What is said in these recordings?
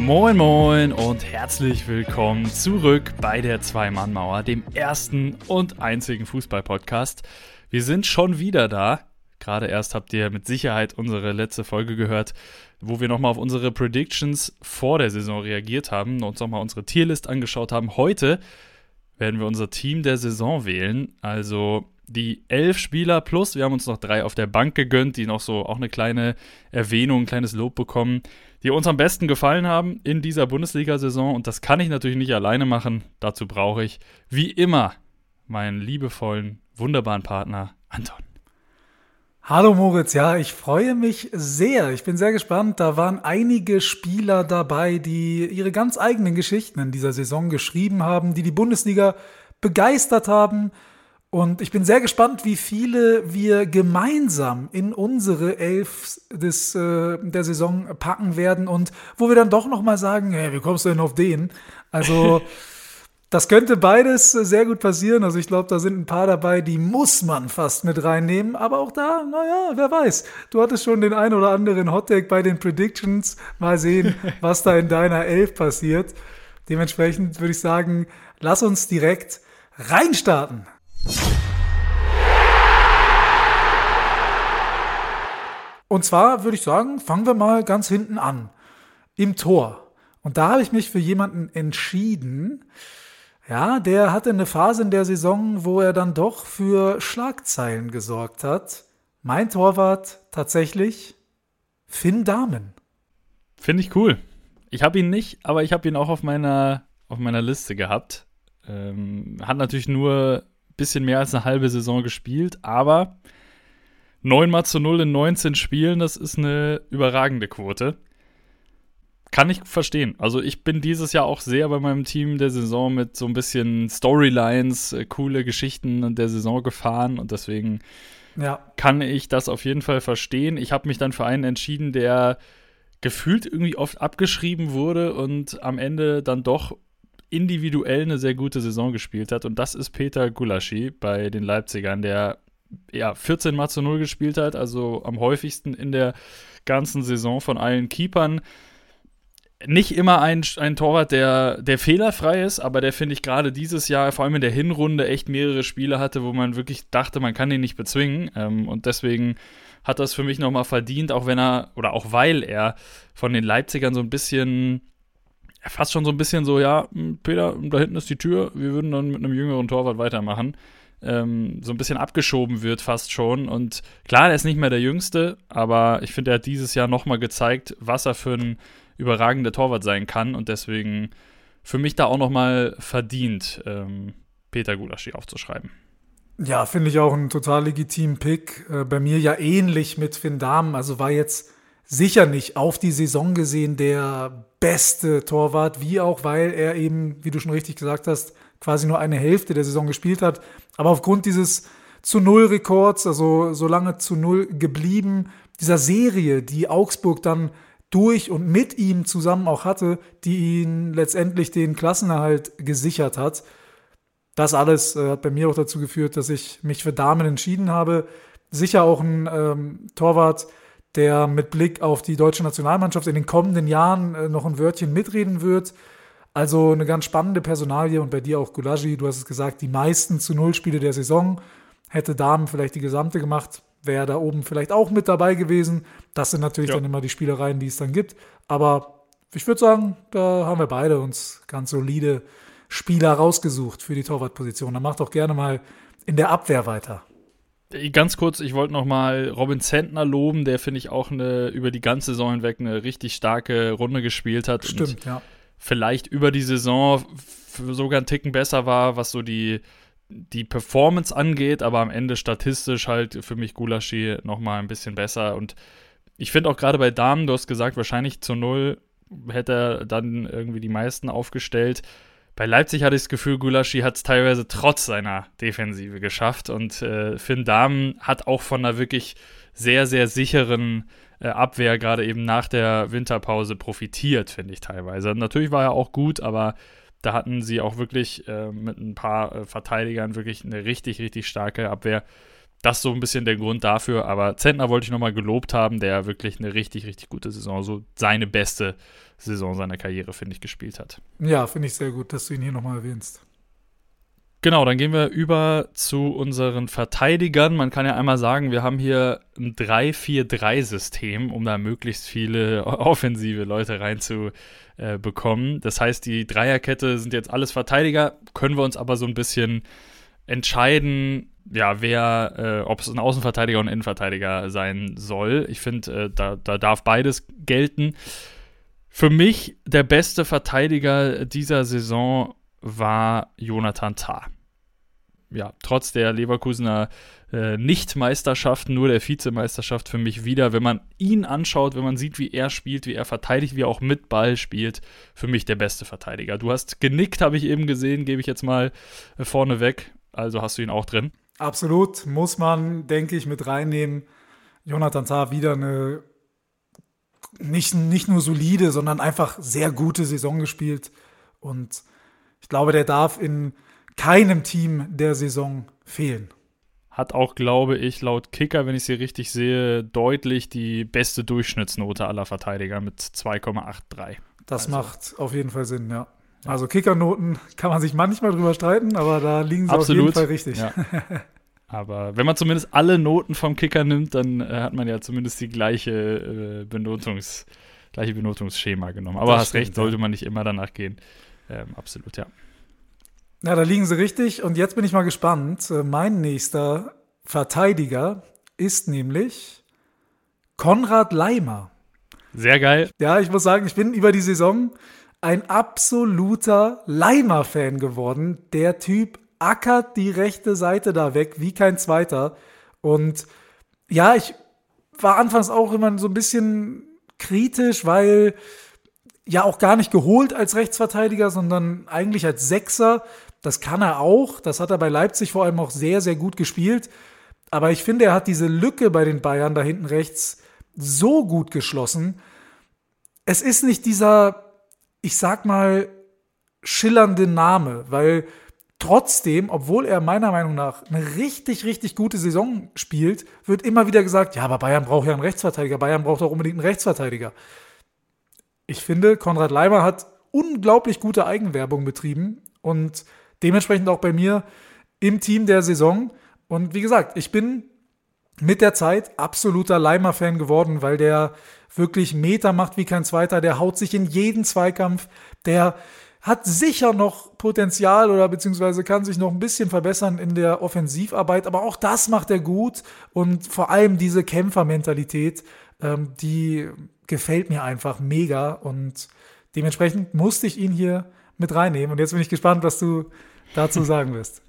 Moin moin und herzlich willkommen zurück bei der Zwei-Mann-Mauer, dem ersten und einzigen Fußball-Podcast. Wir sind schon wieder da. Gerade erst habt ihr mit Sicherheit unsere letzte Folge gehört, wo wir nochmal auf unsere Predictions vor der Saison reagiert haben und uns nochmal unsere Tierlist angeschaut haben. Heute werden wir unser Team der Saison wählen, also die 11 Spieler plus, wir haben uns noch 3 auf der Bank gegönnt, die noch so auch eine kleine Erwähnung, ein kleines Lob bekommen, die uns am besten gefallen haben in dieser Bundesliga-Saison. Und das kann ich natürlich nicht alleine machen. Dazu brauche ich, wie immer, meinen liebevollen, wunderbaren Partner Anton. Hallo Moritz, ja, ich freue mich sehr. Ich bin sehr gespannt. Da waren einige Spieler dabei, die ihre ganz eigenen Geschichten in dieser Saison geschrieben haben, die Bundesliga begeistert haben. Und ich bin sehr gespannt, wie viele wir gemeinsam in unsere 11 der Saison packen werden und wo wir dann doch nochmal sagen, hey, wie kommst du denn auf den? Also das könnte beides sehr gut passieren. Also ich glaube, da sind ein paar dabei, die muss man fast mit reinnehmen. Aber auch da, naja, wer weiß. Du hattest schon den ein oder anderen Hottake bei den Predictions. Mal sehen, was da in deiner 11 passiert. Dementsprechend würde ich sagen, lass uns direkt reinstarten. Und zwar würde ich sagen, fangen wir mal ganz hinten an. Im Tor. Und da habe ich mich für jemanden entschieden. Ja, der hatte eine Phase in der Saison, wo er dann doch für Schlagzeilen gesorgt hat. Mein Torwart tatsächlich Finn Dahmen. Finde ich cool. Ich habe ihn nicht, aber ich habe ihn auch auf meiner Liste gehabt. Hat natürlich nur bisschen mehr als eine halbe Saison gespielt, aber 9-0 in 19 Spielen, das ist eine überragende Quote. Kann ich verstehen. Also ich bin dieses Jahr auch sehr bei meinem Team der Saison mit so ein bisschen Storylines, coole Geschichten der Saison gefahren und deswegen kann ich das auf jeden Fall verstehen. Ich habe mich dann für einen entschieden, der gefühlt irgendwie oft abgeschrieben wurde und am Ende dann doch individuell eine sehr gute Saison gespielt hat. Und das ist Peter Gulaschi bei den Leipzigern, der 14-0 gespielt hat, also am häufigsten in der ganzen Saison von allen Keepern. Nicht immer ein Torwart, der fehlerfrei ist, aber der, finde ich, gerade dieses Jahr, vor allem in der Hinrunde, echt mehrere Spiele hatte, wo man wirklich dachte, man kann ihn nicht bezwingen. Und deswegen hat das für mich nochmal verdient, auch weil er von den Leipzigern so ein bisschen fast schon so ein bisschen so, ja, Peter, da hinten ist die Tür, wir würden dann mit einem jüngeren Torwart weitermachen. So ein bisschen abgeschoben wird fast schon. Und klar, er ist nicht mehr der Jüngste, aber ich finde, er hat dieses Jahr nochmal gezeigt, was er für ein überragender Torwart sein kann. Und deswegen für mich da auch nochmal verdient, Peter Gulaschi aufzuschreiben. Ja, finde ich auch einen total legitimen Pick. Bei mir ja ähnlich mit Finn Dahmen, also war jetzt sicher nicht auf die Saison gesehen der beste Torwart, wie auch, weil er eben, wie du schon richtig gesagt hast, quasi nur eine Hälfte der Saison gespielt hat. Aber aufgrund dieses zu-0-Rekords, also so lange zu 0 geblieben, dieser Serie, die Augsburg dann durch und mit ihm zusammen auch hatte, die ihn letztendlich den Klassenerhalt gesichert hat. Das alles hat bei mir auch dazu geführt, dass ich mich für Dahmen entschieden habe. Sicher auch ein Torwart, der mit Blick auf die deutsche Nationalmannschaft in den kommenden Jahren noch ein Wörtchen mitreden wird. Also eine ganz spannende Personalie und bei dir auch Gulaschi, du hast es gesagt, die meisten zu 0 Spiele der Saison. Hätte Dahmen vielleicht die gesamte gemacht, wäre da oben vielleicht auch mit dabei gewesen. Das sind natürlich dann immer die Spielereien, die es dann gibt. Aber ich würde sagen, da haben wir beide uns ganz solide Spieler rausgesucht für die Torwartposition. Dann macht doch gerne mal in der Abwehr weiter. Ganz kurz, ich wollte nochmal Robin Zentner loben, der, finde ich, auch über die ganze Saison hinweg eine richtig starke Runde gespielt hat. Stimmt, und ja. Vielleicht über die Saison sogar einen Ticken besser war, was so die Performance angeht, aber am Ende statistisch halt für mich Gulaschi nochmal ein bisschen besser. Und ich finde auch gerade bei Damen, du hast gesagt, wahrscheinlich zu 0 hätte er dann irgendwie die meisten aufgestellt. Bei Leipzig hatte ich das Gefühl, Gulaschi hat es teilweise trotz seiner Defensive geschafft und Finn Dahmen hat auch von einer wirklich sehr, sehr sicheren Abwehr gerade eben nach der Winterpause profitiert, finde ich teilweise. Natürlich war er auch gut, aber da hatten sie auch wirklich mit ein paar Verteidigern wirklich eine richtig, richtig starke Abwehr. Das ist so ein bisschen der Grund dafür, aber Zentner wollte ich nochmal gelobt haben, der wirklich eine richtig, richtig gute Saison, so seine beste Saison seiner Karriere, finde ich, gespielt hat. Ja, finde ich sehr gut, dass du ihn hier nochmal erwähnst. Genau, dann gehen wir über zu unseren Verteidigern. Man kann ja einmal sagen, wir haben hier ein 3-4-3-System, um da möglichst viele offensive Leute reinzubekommen. Das heißt, die Dreierkette sind jetzt alles Verteidiger, können wir uns aber so ein bisschen entscheiden, ja, ob es ein Außenverteidiger und ein Innenverteidiger sein soll. Ich finde, da darf beides gelten. Für mich der beste Verteidiger dieser Saison war Jonathan Tah. Ja, trotz der Leverkusener Nicht-Meisterschaft, nur der Vizemeisterschaft für mich wieder, wenn man ihn anschaut, wenn man sieht, wie er spielt, wie er verteidigt, wie er auch mit Ball spielt, für mich der beste Verteidiger. Du hast genickt, habe ich eben gesehen, gebe ich jetzt mal vorne weg. Also hast du ihn auch drin? Absolut, muss man, denke ich, mit reinnehmen. Jonathan Tah wieder eine nicht nur solide, sondern einfach sehr gute Saison gespielt. Und ich glaube, der darf in keinem Team der Saison fehlen. Hat auch, glaube ich, laut Kicker, wenn ich sie richtig sehe, deutlich die beste Durchschnittsnote aller Verteidiger mit 2,83. Das macht auf jeden Fall Sinn, ja. Also Kickernoten kann man sich manchmal drüber streiten, aber da liegen sie absolut auf jeden Fall richtig. Ja. Aber wenn man zumindest alle Noten vom Kicker nimmt, dann hat man ja zumindest die gleiche Benotungsschema genommen. Aber Das hast stimmt, recht, sollte man nicht immer danach gehen. Absolut, ja. Ja, da liegen sie richtig. Und jetzt bin ich mal gespannt. Mein nächster Verteidiger ist nämlich Konrad Laimer. Sehr geil. Ja, ich muss sagen, ich bin über die Saison ein absoluter Laimer-Fan geworden. Der Typ ackert die rechte Seite da weg wie kein zweiter. Und ja, ich war anfangs auch immer so ein bisschen kritisch, weil ja auch gar nicht geholt als Rechtsverteidiger, sondern eigentlich als Sechser. Das kann er auch. Das hat er bei Leipzig vor allem auch sehr, sehr gut gespielt. Aber ich finde, er hat diese Lücke bei den Bayern da hinten rechts so gut geschlossen. Es ist nicht dieser, ich sag mal, schillernde Name, weil trotzdem, obwohl er meiner Meinung nach eine richtig, richtig gute Saison spielt, wird immer wieder gesagt, ja, aber Bayern braucht ja einen Rechtsverteidiger, Bayern braucht auch unbedingt einen Rechtsverteidiger. Ich finde, Konrad Laimer hat unglaublich gute Eigenwerbung betrieben und dementsprechend auch bei mir im Team der Saison. Und wie gesagt, ich bin mit der Zeit absoluter Laimer-Fan geworden, weil der wirklich Meter macht wie kein zweiter, der haut sich in jeden Zweikampf, der hat sicher noch Potenzial oder beziehungsweise kann sich noch ein bisschen verbessern in der Offensivarbeit, aber auch das macht er gut und vor allem diese Kämpfermentalität, die gefällt mir einfach mega und dementsprechend musste ich ihn hier mit reinnehmen und jetzt bin ich gespannt, was du dazu sagen wirst.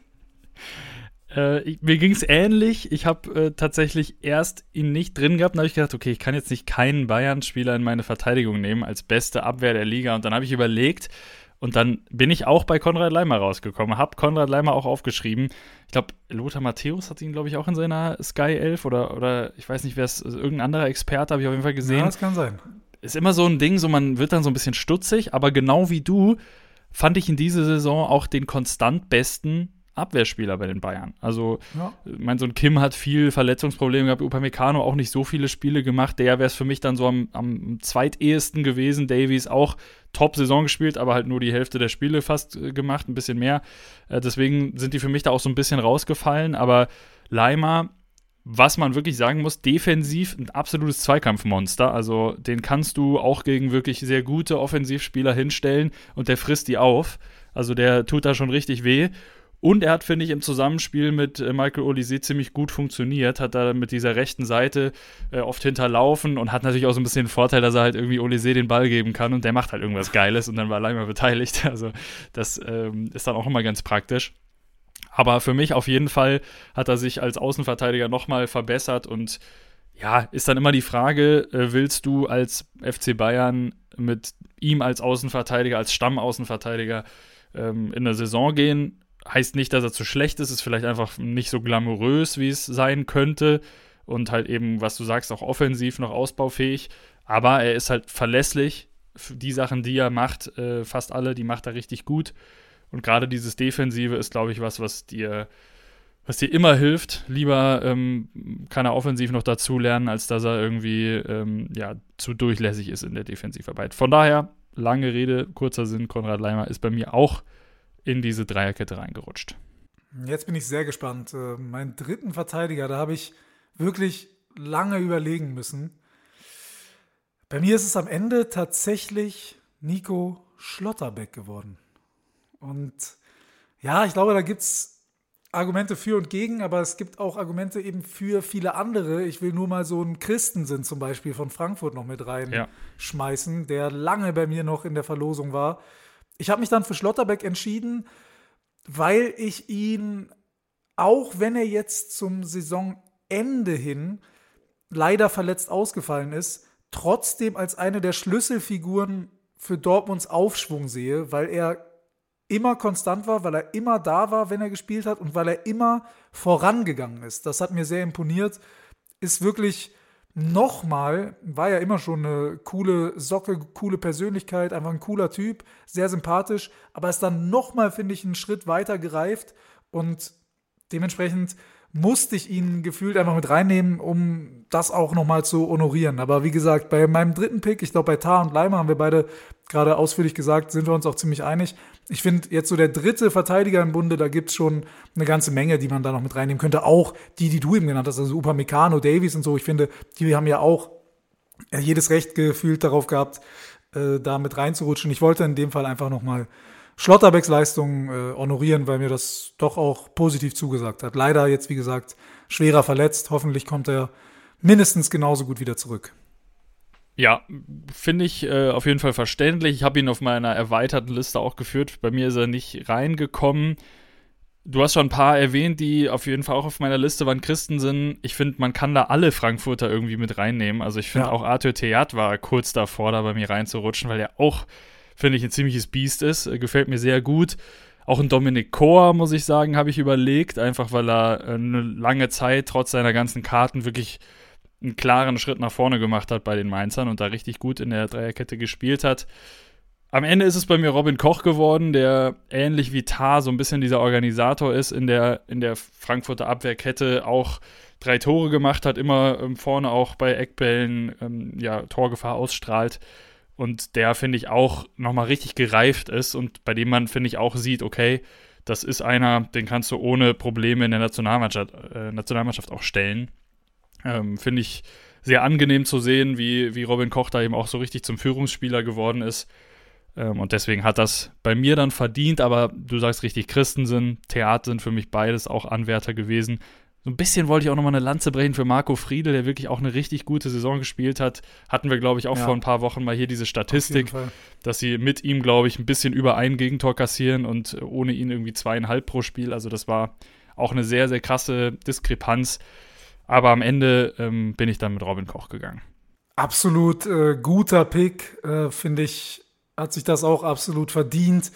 Mir ging es ähnlich. Ich habe tatsächlich erst ihn nicht drin gehabt. Dann habe ich gedacht, okay, ich kann jetzt nicht keinen Bayern-Spieler in meine Verteidigung nehmen als beste Abwehr der Liga. Und dann habe ich überlegt und dann bin ich auch bei Konrad Laimer rausgekommen. Habe Konrad Laimer auch aufgeschrieben. Ich glaube, Lothar Matthäus hat ihn, glaube ich, auch in seiner Sky 11 oder ich weiß nicht, wer es, irgendein anderer Experte habe ich auf jeden Fall gesehen. Ja, das kann sein. Ist immer so ein Ding, so man wird dann so ein bisschen stutzig, aber genau wie du fand ich in dieser Saison auch den konstant besten Abwehrspieler bei den Bayern. Also, ja. Mein Sohn Kim hat viel Verletzungsprobleme gehabt, Upamecano auch nicht so viele Spiele gemacht. Der wäre es für mich dann so am zweitehesten gewesen. Davies auch Top-Saison gespielt, aber halt nur die Hälfte der Spiele fast gemacht, ein bisschen mehr. Deswegen sind die für mich da auch so ein bisschen rausgefallen. Aber Laimer, was man wirklich sagen muss, defensiv ein absolutes Zweikampfmonster. Also den kannst du auch gegen wirklich sehr gute Offensivspieler hinstellen und der frisst die auf. Also der tut da schon richtig weh. Und er hat, finde ich, im Zusammenspiel mit Michael Olise ziemlich gut funktioniert, hat da mit dieser rechten Seite oft hinterlaufen und hat natürlich auch so ein bisschen den Vorteil, dass er halt irgendwie Olise den Ball geben kann und der macht halt irgendwas Geiles und dann war Laimer beteiligt. Also das ist dann auch immer ganz praktisch. Aber für mich auf jeden Fall hat er sich als Außenverteidiger nochmal verbessert und ja, ist dann immer die Frage, willst du als FC Bayern mit ihm als Außenverteidiger, als Stammaußenverteidiger in eine Saison gehen? Heißt nicht, dass er zu schlecht ist vielleicht einfach nicht so glamourös, wie es sein könnte und halt eben, was du sagst, auch offensiv noch ausbaufähig, aber er ist halt verlässlich. Die Sachen, die er macht, fast alle, die macht er richtig gut und gerade dieses Defensive ist, glaube ich, was dir was dir immer hilft. Lieber kann er offensiv noch dazulernen, als dass er irgendwie zu durchlässig ist in der Defensivarbeit. Von daher, lange Rede, kurzer Sinn, Konrad Laimer ist bei mir auch in diese Dreierkette reingerutscht. Jetzt bin ich sehr gespannt. Meinen dritten Verteidiger, da habe ich wirklich lange überlegen müssen. Bei mir ist es am Ende tatsächlich Nico Schlotterbeck geworden. Und ja, ich glaube, da gibt es Argumente für und gegen, aber es gibt auch Argumente eben für viele andere. Ich will nur mal so einen Christensen zum Beispiel von Frankfurt noch mit reinschmeißen, der lange bei mir noch in der Verlosung war. Ich habe mich dann für Schlotterbeck entschieden, weil ich ihn, auch wenn er jetzt zum Saisonende hin leider verletzt ausgefallen ist, trotzdem als eine der Schlüsselfiguren für Dortmunds Aufschwung sehe, weil er immer konstant war, weil er immer da war, wenn er gespielt hat und weil er immer vorangegangen ist. Das hat mir sehr imponiert. Ist wirklich nochmal, war ja immer schon eine coole Socke, coole Persönlichkeit, einfach ein cooler Typ, sehr sympathisch, aber ist dann nochmal, finde ich, einen Schritt weiter gereift und dementsprechend musste ich ihn gefühlt einfach mit reinnehmen, um das auch nochmal zu honorieren. Aber wie gesagt, bei meinem dritten Pick, ich glaube bei Tah und Laimer haben wir beide gerade ausführlich gesagt, sind wir uns auch ziemlich einig. Ich finde jetzt so der dritte Verteidiger im Bunde, da gibt es schon eine ganze Menge, die man da noch mit reinnehmen könnte. Auch die du eben genannt hast, also Upamecano, Davies und so. Ich finde, die haben ja auch jedes Recht gefühlt darauf gehabt, da mit reinzurutschen. Ich wollte in dem Fall einfach nochmal Schlotterbecks Leistung honorieren, weil mir das doch auch positiv zugesagt hat. Leider jetzt, wie gesagt, schwerer verletzt. Hoffentlich kommt er mindestens genauso gut wieder zurück. Ja, finde ich auf jeden Fall verständlich. Ich habe ihn auf meiner erweiterten Liste auch geführt. Bei mir ist er nicht reingekommen. Du hast schon ein paar erwähnt, die auf jeden Fall auch auf meiner Liste waren. Christensen, ich finde, man kann da alle Frankfurter irgendwie mit reinnehmen. Also ich finde auch Arthur Theat war kurz davor, da bei mir reinzurutschen, weil er auch, finde ich, ein ziemliches Biest ist. Gefällt mir sehr gut. Auch ein Dominik Kor, muss ich sagen, habe ich überlegt. Einfach, weil er eine lange Zeit trotz seiner ganzen Karten wirklich einen klaren Schritt nach vorne gemacht hat bei den Mainzern und da richtig gut in der Dreierkette gespielt hat. Am Ende ist es bei mir Robin Koch geworden, der ähnlich wie Tah so ein bisschen dieser Organisator ist in der Frankfurter Abwehrkette, auch 3 Tore gemacht hat, immer vorne auch bei Eckbällen Torgefahr ausstrahlt und der, finde ich, auch nochmal richtig gereift ist und bei dem man, finde ich, auch sieht, okay, das ist einer, den kannst du ohne Probleme in der Nationalmannschaft auch stellen. Finde ich sehr angenehm zu sehen, wie Robin Koch da eben auch so richtig zum Führungsspieler geworden ist. Und deswegen hat das bei mir dann verdient, aber du sagst richtig, Christensen, Theat sind für mich beides auch Anwärter gewesen. So ein bisschen wollte ich auch nochmal eine Lanze brechen für Marco Friedl, der wirklich auch eine richtig gute Saison gespielt hat. Hatten wir, glaube ich, auch vor ein paar Wochen mal hier diese Statistik, dass sie mit ihm, glaube ich, ein bisschen über ein Gegentor kassieren und ohne ihn irgendwie 2,5 pro Spiel. Also das war auch eine sehr, sehr krasse Diskrepanz. Aber am Ende bin ich dann mit Robin Koch gegangen. Absolut guter Pick, finde ich, hat sich das auch absolut verdient.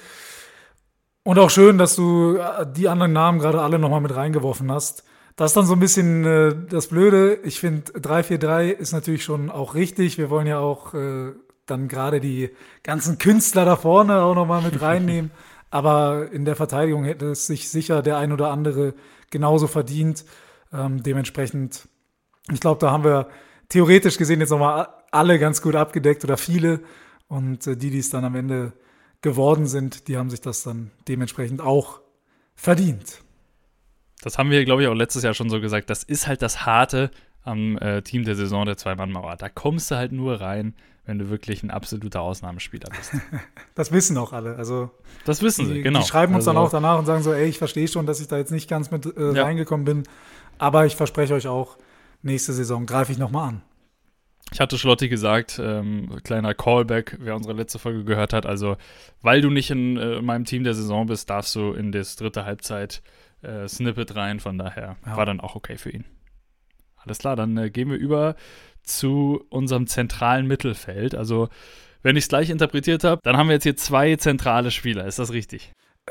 Und auch schön, dass du die anderen Namen gerade alle nochmal mit reingeworfen hast. Das ist dann so ein bisschen das Blöde. Ich finde, 3-4-3 ist natürlich schon auch richtig. Wir wollen ja auch dann gerade die ganzen Künstler da vorne auch nochmal mit reinnehmen. Aber in der Verteidigung hätte es sich sicher der ein oder andere genauso verdient. Dementsprechend, ich glaube, da haben wir theoretisch gesehen jetzt nochmal alle ganz gut abgedeckt oder viele. Und die es dann am Ende geworden sind, die haben sich das dann dementsprechend auch verdient. Das haben wir, glaube ich, auch letztes Jahr schon so gesagt. Das ist halt das Harte am Team der Saison der Zwei-Mann-Mauer. Da kommst du halt nur rein, wenn du wirklich ein absoluter Ausnahmespieler bist. Das wissen auch alle. Also das wissen sie, genau. Die schreiben uns dann auch danach und sagen so, ey, ich verstehe schon, dass ich da jetzt nicht ganz mit reingekommen bin. Aber ich verspreche euch auch, nächste Saison greife ich nochmal an. Ich hatte Schlotti gesagt, kleiner Callback, wer unsere letzte Folge gehört hat. Also, weil du nicht in meinem Team der Saison bist, darfst du in das dritte Halbzeit-Snippet rein. Von daher war dann auch okay für ihn. Alles klar, dann gehen wir über zu unserem zentralen Mittelfeld. Also, wenn ich es gleich interpretiert habe, dann haben wir jetzt hier 2 zentrale Spieler. Ist das richtig?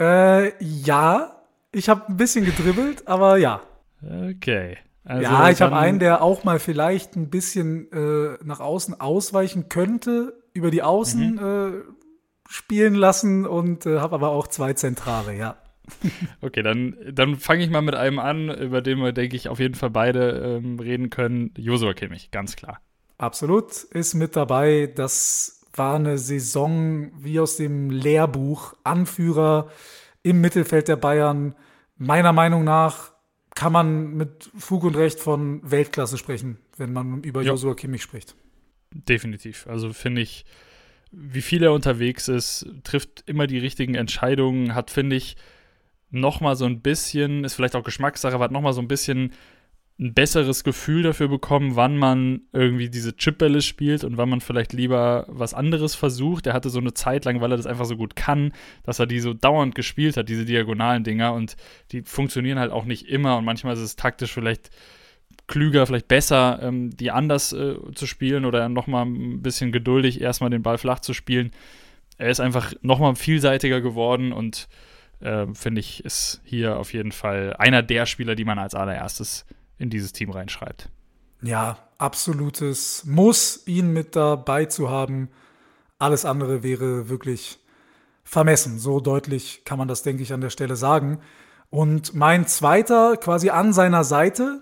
Ja, ich habe ein bisschen gedribbelt, aber ja. Okay. Also ja, ich habe einen, der auch mal vielleicht ein bisschen nach außen ausweichen könnte, über die Außen spielen lassen und habe aber auch 2 Zentrale, ja. Okay, dann fange ich mal mit einem an, über den wir, denke ich, auf jeden Fall beide reden können. Joshua Kimmich, ganz klar. Absolut, ist mit dabei. Das war eine Saison wie aus dem Lehrbuch. Anführer im Mittelfeld der Bayern. Meiner Meinung nach kann man mit Fug und Recht von Weltklasse sprechen, wenn man über Joshua Kimmich spricht. Definitiv. Also finde ich, wie viel er unterwegs ist, trifft immer die richtigen Entscheidungen, hat, finde ich, nochmal so ein bisschen, ist vielleicht auch Geschmackssache, aber hat nochmal so ein bisschen ein besseres Gefühl dafür bekommen, wann man irgendwie diese Chipbälle spielt und wann man vielleicht lieber was anderes versucht. Er hatte so eine Zeit lang, weil er das einfach so gut kann, dass er die so dauernd gespielt hat, diese diagonalen Dinger, und die funktionieren halt auch nicht immer und manchmal ist es taktisch vielleicht klüger, vielleicht besser, die anders zu spielen oder nochmal ein bisschen geduldig erstmal den Ball flach zu spielen. Er ist einfach nochmal vielseitiger geworden und finde ich, ist hier auf jeden Fall einer der Spieler, die man als allererstes in dieses Team reinschreibt. Ja, absolutes Muss, ihn mit dabei zu haben. Alles andere wäre wirklich vermessen. So deutlich kann man das, denke ich, an der Stelle sagen. Und mein zweiter, quasi an seiner Seite,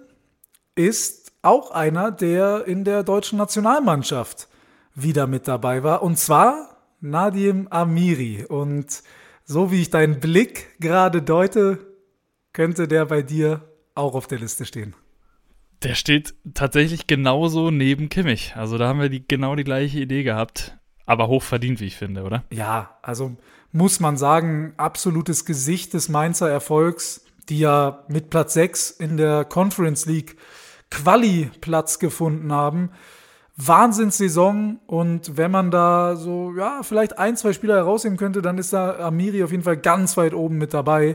ist auch einer, der in der deutschen Nationalmannschaft wieder mit dabei war. Und zwar Nadim Amiri. Und so wie ich deinen Blick gerade deute, könnte der bei dir auch auf der Liste stehen. Der steht tatsächlich genauso neben Kimmich. Also da haben wir genau die gleiche Idee gehabt. Aber hochverdient, wie ich finde, oder? Ja, also muss man sagen, absolutes Gesicht des Mainzer Erfolgs, die ja mit Platz 6 in der Conference League Quali Platz gefunden haben. Wahnsinnssaison, und wenn man da so, ja, vielleicht 1-2 Spieler herausheben könnte, dann ist da Amiri auf jeden Fall ganz weit oben mit dabei.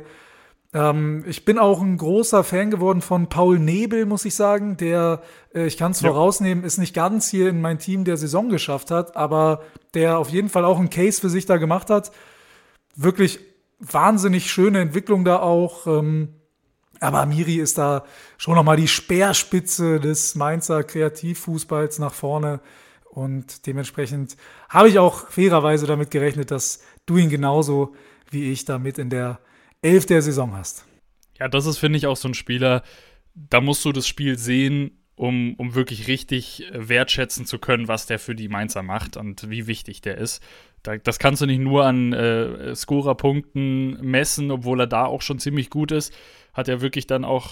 Ich bin auch ein großer Fan geworden von Paul Nebel, muss ich sagen, der, ich kann es vorausnehmen, ist nicht ganz hier in mein Team der Saison geschafft hat, aber der auf jeden Fall auch einen Case für sich da gemacht hat. Wirklich wahnsinnig schöne Entwicklung da auch. Aber Amiri ist da schon nochmal die Speerspitze des Mainzer Kreativfußballs nach vorne. Und dementsprechend habe ich auch fairerweise damit gerechnet, dass du ihn genauso wie ich damit in der 11 der Saison hast. Ja, das ist, finde ich, auch so ein Spieler, da musst du das Spiel sehen, um wirklich richtig wertschätzen zu können, was der für die Mainzer macht und wie wichtig der ist. Das kannst du nicht nur an Scorerpunkten messen, obwohl er da auch schon ziemlich gut ist. Hat er wirklich dann auch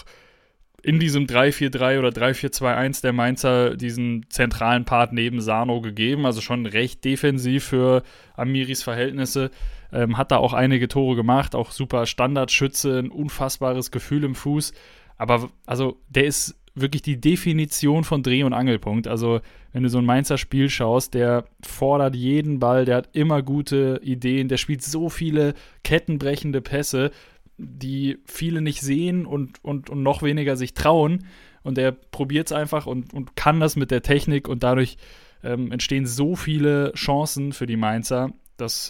in diesem 3-4-3 oder 3-4-2-1 der Mainzer diesen zentralen Part neben Sano gegeben, also schon recht defensiv für Amiris Verhältnisse. Hat da auch einige Tore gemacht, auch super Standardschütze, ein unfassbares Gefühl im Fuß. Aber also der ist wirklich die Definition von Dreh- und Angelpunkt. Also wenn du so ein Mainzer Spiel schaust, der fordert jeden Ball, der hat immer gute Ideen, der spielt so viele kettenbrechende Pässe, die viele nicht sehen und noch weniger sich trauen. Und er probiert es einfach und kann das mit der Technik, und dadurch entstehen so viele Chancen für die Mainzer. Das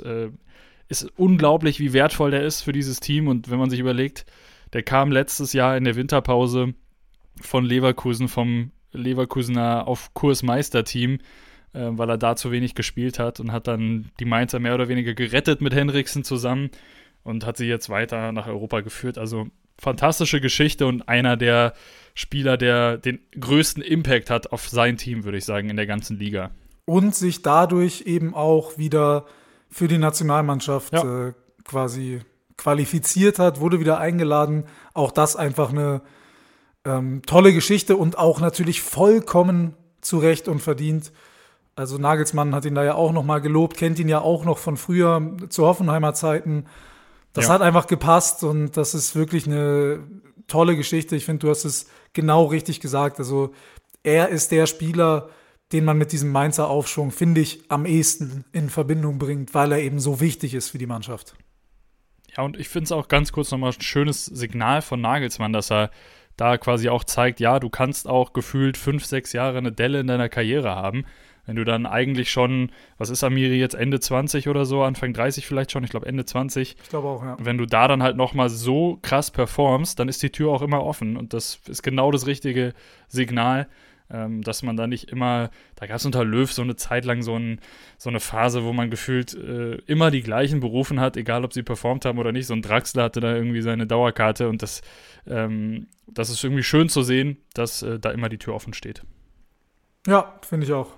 ist unglaublich, wie wertvoll der ist für dieses Team. Und wenn man sich überlegt, der kam letztes Jahr in der Winterpause von Leverkusen, vom Leverkusener auf Kurs Meisterteam, weil er da zu wenig gespielt hat, und hat dann die Mainzer mehr oder weniger gerettet mit Henriksen zusammen und hat sie jetzt weiter nach Europa geführt. Also fantastische Geschichte und einer der Spieler, der den größten Impact hat auf sein Team, würde ich sagen, in der ganzen Liga. Und sich dadurch eben auch wieder für die Nationalmannschaft quasi qualifiziert hat, wurde wieder eingeladen. Auch das einfach eine tolle Geschichte und auch natürlich vollkommen zu Recht und verdient. Also Nagelsmann hat ihn da ja auch noch mal gelobt, kennt ihn ja auch noch von früher zu Hoffenheimer Zeiten. Das hat einfach gepasst, und das ist wirklich eine tolle Geschichte. Ich finde, du hast es genau richtig gesagt. Also er ist der Spieler, den man mit diesem Mainzer Aufschwung, finde ich, am ehesten in Verbindung bringt, weil er eben so wichtig ist für die Mannschaft. Ja, und ich finde es auch ganz kurz nochmal ein schönes Signal von Nagelsmann, dass er da quasi auch zeigt, ja, du kannst auch gefühlt 5-6 Jahre eine Delle in deiner Karriere haben. Wenn du dann eigentlich schon, was ist Amiri jetzt, Ende 20 oder so, Anfang 30 vielleicht schon, ich glaube Ende 20. Ich glaube auch, ja. Wenn du da dann halt nochmal so krass performst, dann ist die Tür auch immer offen, und das ist genau das richtige Signal. dass man da nicht immer, da gab es unter Löw so eine Zeit lang so eine Phase, wo man gefühlt immer die gleichen berufen hat, egal ob sie performt haben oder nicht. So ein Draxler hatte da irgendwie seine Dauerkarte und das ist irgendwie schön zu sehen, dass da immer die Tür offen steht. Ja, finde ich auch.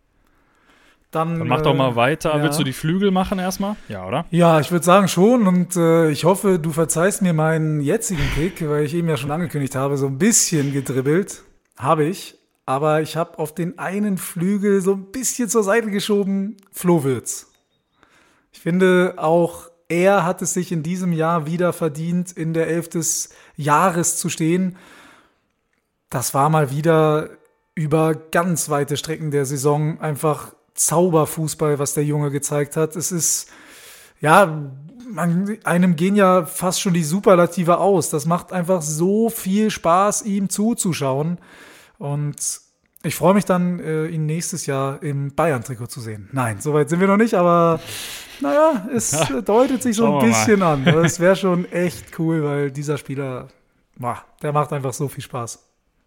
Dann mach doch mal weiter. Ja. Willst du die Flügel machen erstmal? Ja, oder? Ja, ich würde sagen schon und ich hoffe, du verzeihst mir meinen jetzigen Pick, weil ich eben ja schon angekündigt habe, so ein bisschen gedribbelt habe ich, aber ich habe auf den einen Flügel so ein bisschen zur Seite geschoben, Flo Wirtz. Ich finde, auch er hat es sich in diesem Jahr wieder verdient, in der 11. des Jahres zu stehen. Das war mal wieder über ganz weite Strecken der Saison einfach Zauberfußball, was der Junge gezeigt hat. Es ist, ja, einem gehen ja fast schon die Superlative aus. Das macht einfach so viel Spaß, ihm zuzuschauen. Und ich freue mich dann, ihn nächstes Jahr im Bayern-Trikot zu sehen. Nein, soweit sind wir noch nicht, aber naja, es deutet sich so ein bisschen an. Das wäre schon echt cool, weil dieser Spieler, der macht einfach so viel Spaß.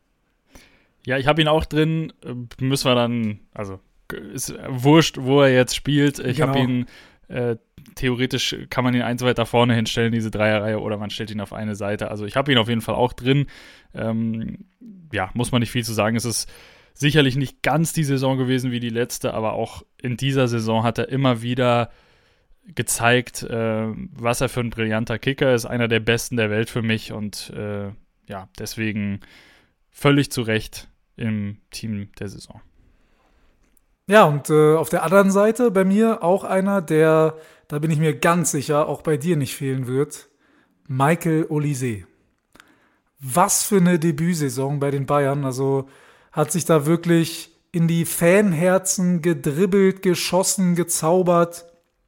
Ja, ich habe ihn auch drin. Müssen wir dann, also ist wurscht, wo er jetzt spielt. Ich habe ihn, theoretisch kann man ihn eins weiter vorne hinstellen, diese Dreierreihe, oder man stellt ihn auf eine Seite. Also ich habe ihn auf jeden Fall auch drin. Muss man nicht viel zu sagen. Es ist sicherlich nicht ganz die Saison gewesen wie die letzte, aber auch in dieser Saison hat er immer wieder gezeigt, was er für ein brillanter Kicker ist. Einer der besten der Welt für mich und deswegen völlig zu Recht im Team der Saison. Ja, und auf der anderen Seite bei mir auch einer, der, da bin ich mir ganz sicher, auch bei dir nicht fehlen wird, Michael Olise. Was für eine Debütsaison bei den Bayern, also hat sich da wirklich in die Fanherzen gedribbelt, geschossen, gezaubert.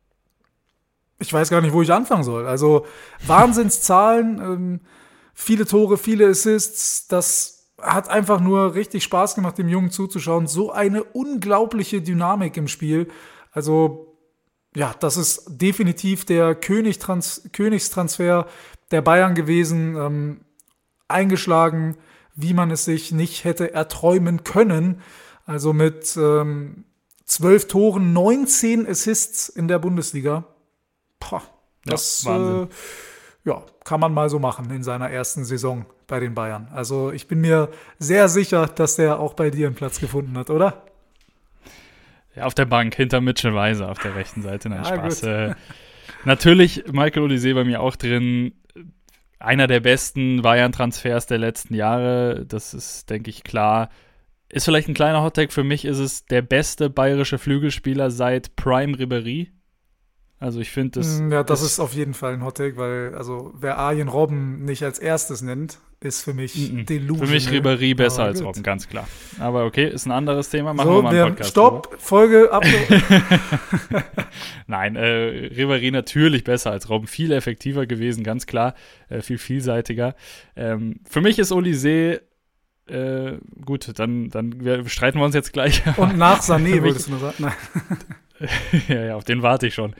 Ich weiß gar nicht, wo ich anfangen soll. Also Wahnsinnszahlen, viele Tore, viele Assists, das hat einfach nur richtig Spaß gemacht, dem Jungen zuzuschauen. So eine unglaubliche Dynamik im Spiel. Also, ja, das ist definitiv der Königstransfer der Bayern gewesen. Eingeschlagen, wie man es sich nicht hätte erträumen können. Also mit 12 Toren, 19 Assists in der Bundesliga. Das kann man mal so machen in seiner ersten Saison bei den Bayern. Also ich bin mir sehr sicher, dass der auch bei dir einen Platz gefunden hat, oder? Ja, auf der Bank, hinter Mitchell Weiser auf der rechten Seite. Nein, Spaß. Natürlich, Michael Olise bei mir auch drin. Einer der besten Bayern-Transfers der letzten Jahre. Das ist, denke ich, klar. Ist vielleicht ein kleiner Hottag. Für mich ist es der beste bayerische Flügelspieler seit Prime Ribéry. Also ich finde das. Ja, das ist auf jeden Fall ein Hottake, weil also wer Arjen Robben nicht als erstes nennt, ist für mich delusional. Für mich Ribéry besser als Robben, ganz klar. Aber okay, ist ein anderes Thema. Machen wir mal einen Podcast. Stopp, Folge ab. Nein, Ribéry natürlich besser als Robben. Viel effektiver gewesen, ganz klar. Viel vielseitiger. Für mich ist Olise gut, dann streiten wir uns jetzt gleich. Und nach Sané würdest du nur sagen? Nein. Ja, auf den warte ich schon.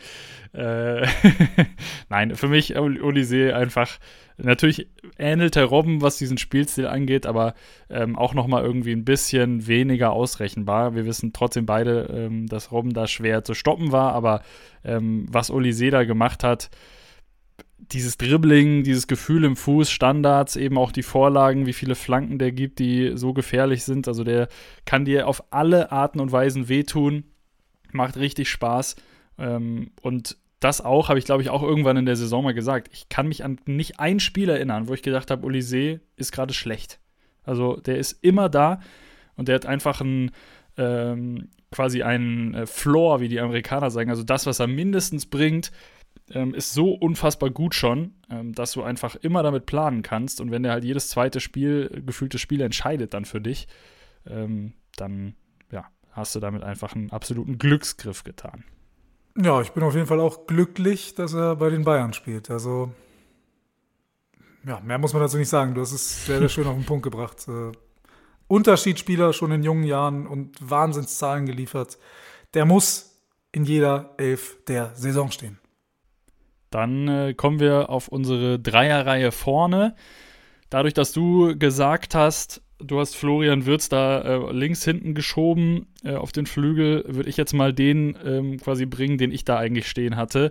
Nein, für mich Olise einfach, natürlich ähnelt der Robben, was diesen Spielstil angeht, aber auch nochmal irgendwie ein bisschen weniger ausrechenbar. Wir wissen trotzdem beide, dass Robben da schwer zu stoppen war, aber was Olise da gemacht hat, dieses Dribbling, dieses Gefühl im Fuß, Standards, eben auch die Vorlagen, wie viele Flanken der gibt, die so gefährlich sind, also der kann dir auf alle Arten und Weisen wehtun. Macht richtig Spaß. Und das auch, habe ich glaube ich auch irgendwann in der Saison mal gesagt. Ich kann mich an nicht ein Spiel erinnern, wo ich gedacht habe, Olise ist gerade schlecht. Also der ist immer da und der hat einfach quasi einen Floor, wie die Amerikaner sagen. Also das, was er mindestens bringt, ist so unfassbar gut schon, dass du einfach immer damit planen kannst. Und wenn der halt jedes zweite gefühlte Spiel entscheidet dann für dich, dann hast du damit einfach einen absoluten Glücksgriff getan. Ja, ich bin auf jeden Fall auch glücklich, dass er bei den Bayern spielt. Also, ja, mehr muss man dazu nicht sagen. Du hast es sehr, sehr schön auf den Punkt gebracht. Unterschiedsspieler schon in jungen Jahren und Wahnsinnszahlen geliefert. Der muss in jeder 11 der Saison stehen. Dann kommen wir auf unsere Dreierreihe vorne. Dadurch, dass du gesagt hast, du hast Florian Wirtz da links hinten geschoben auf den Flügel, würde ich jetzt mal den quasi bringen, den ich da eigentlich stehen hatte.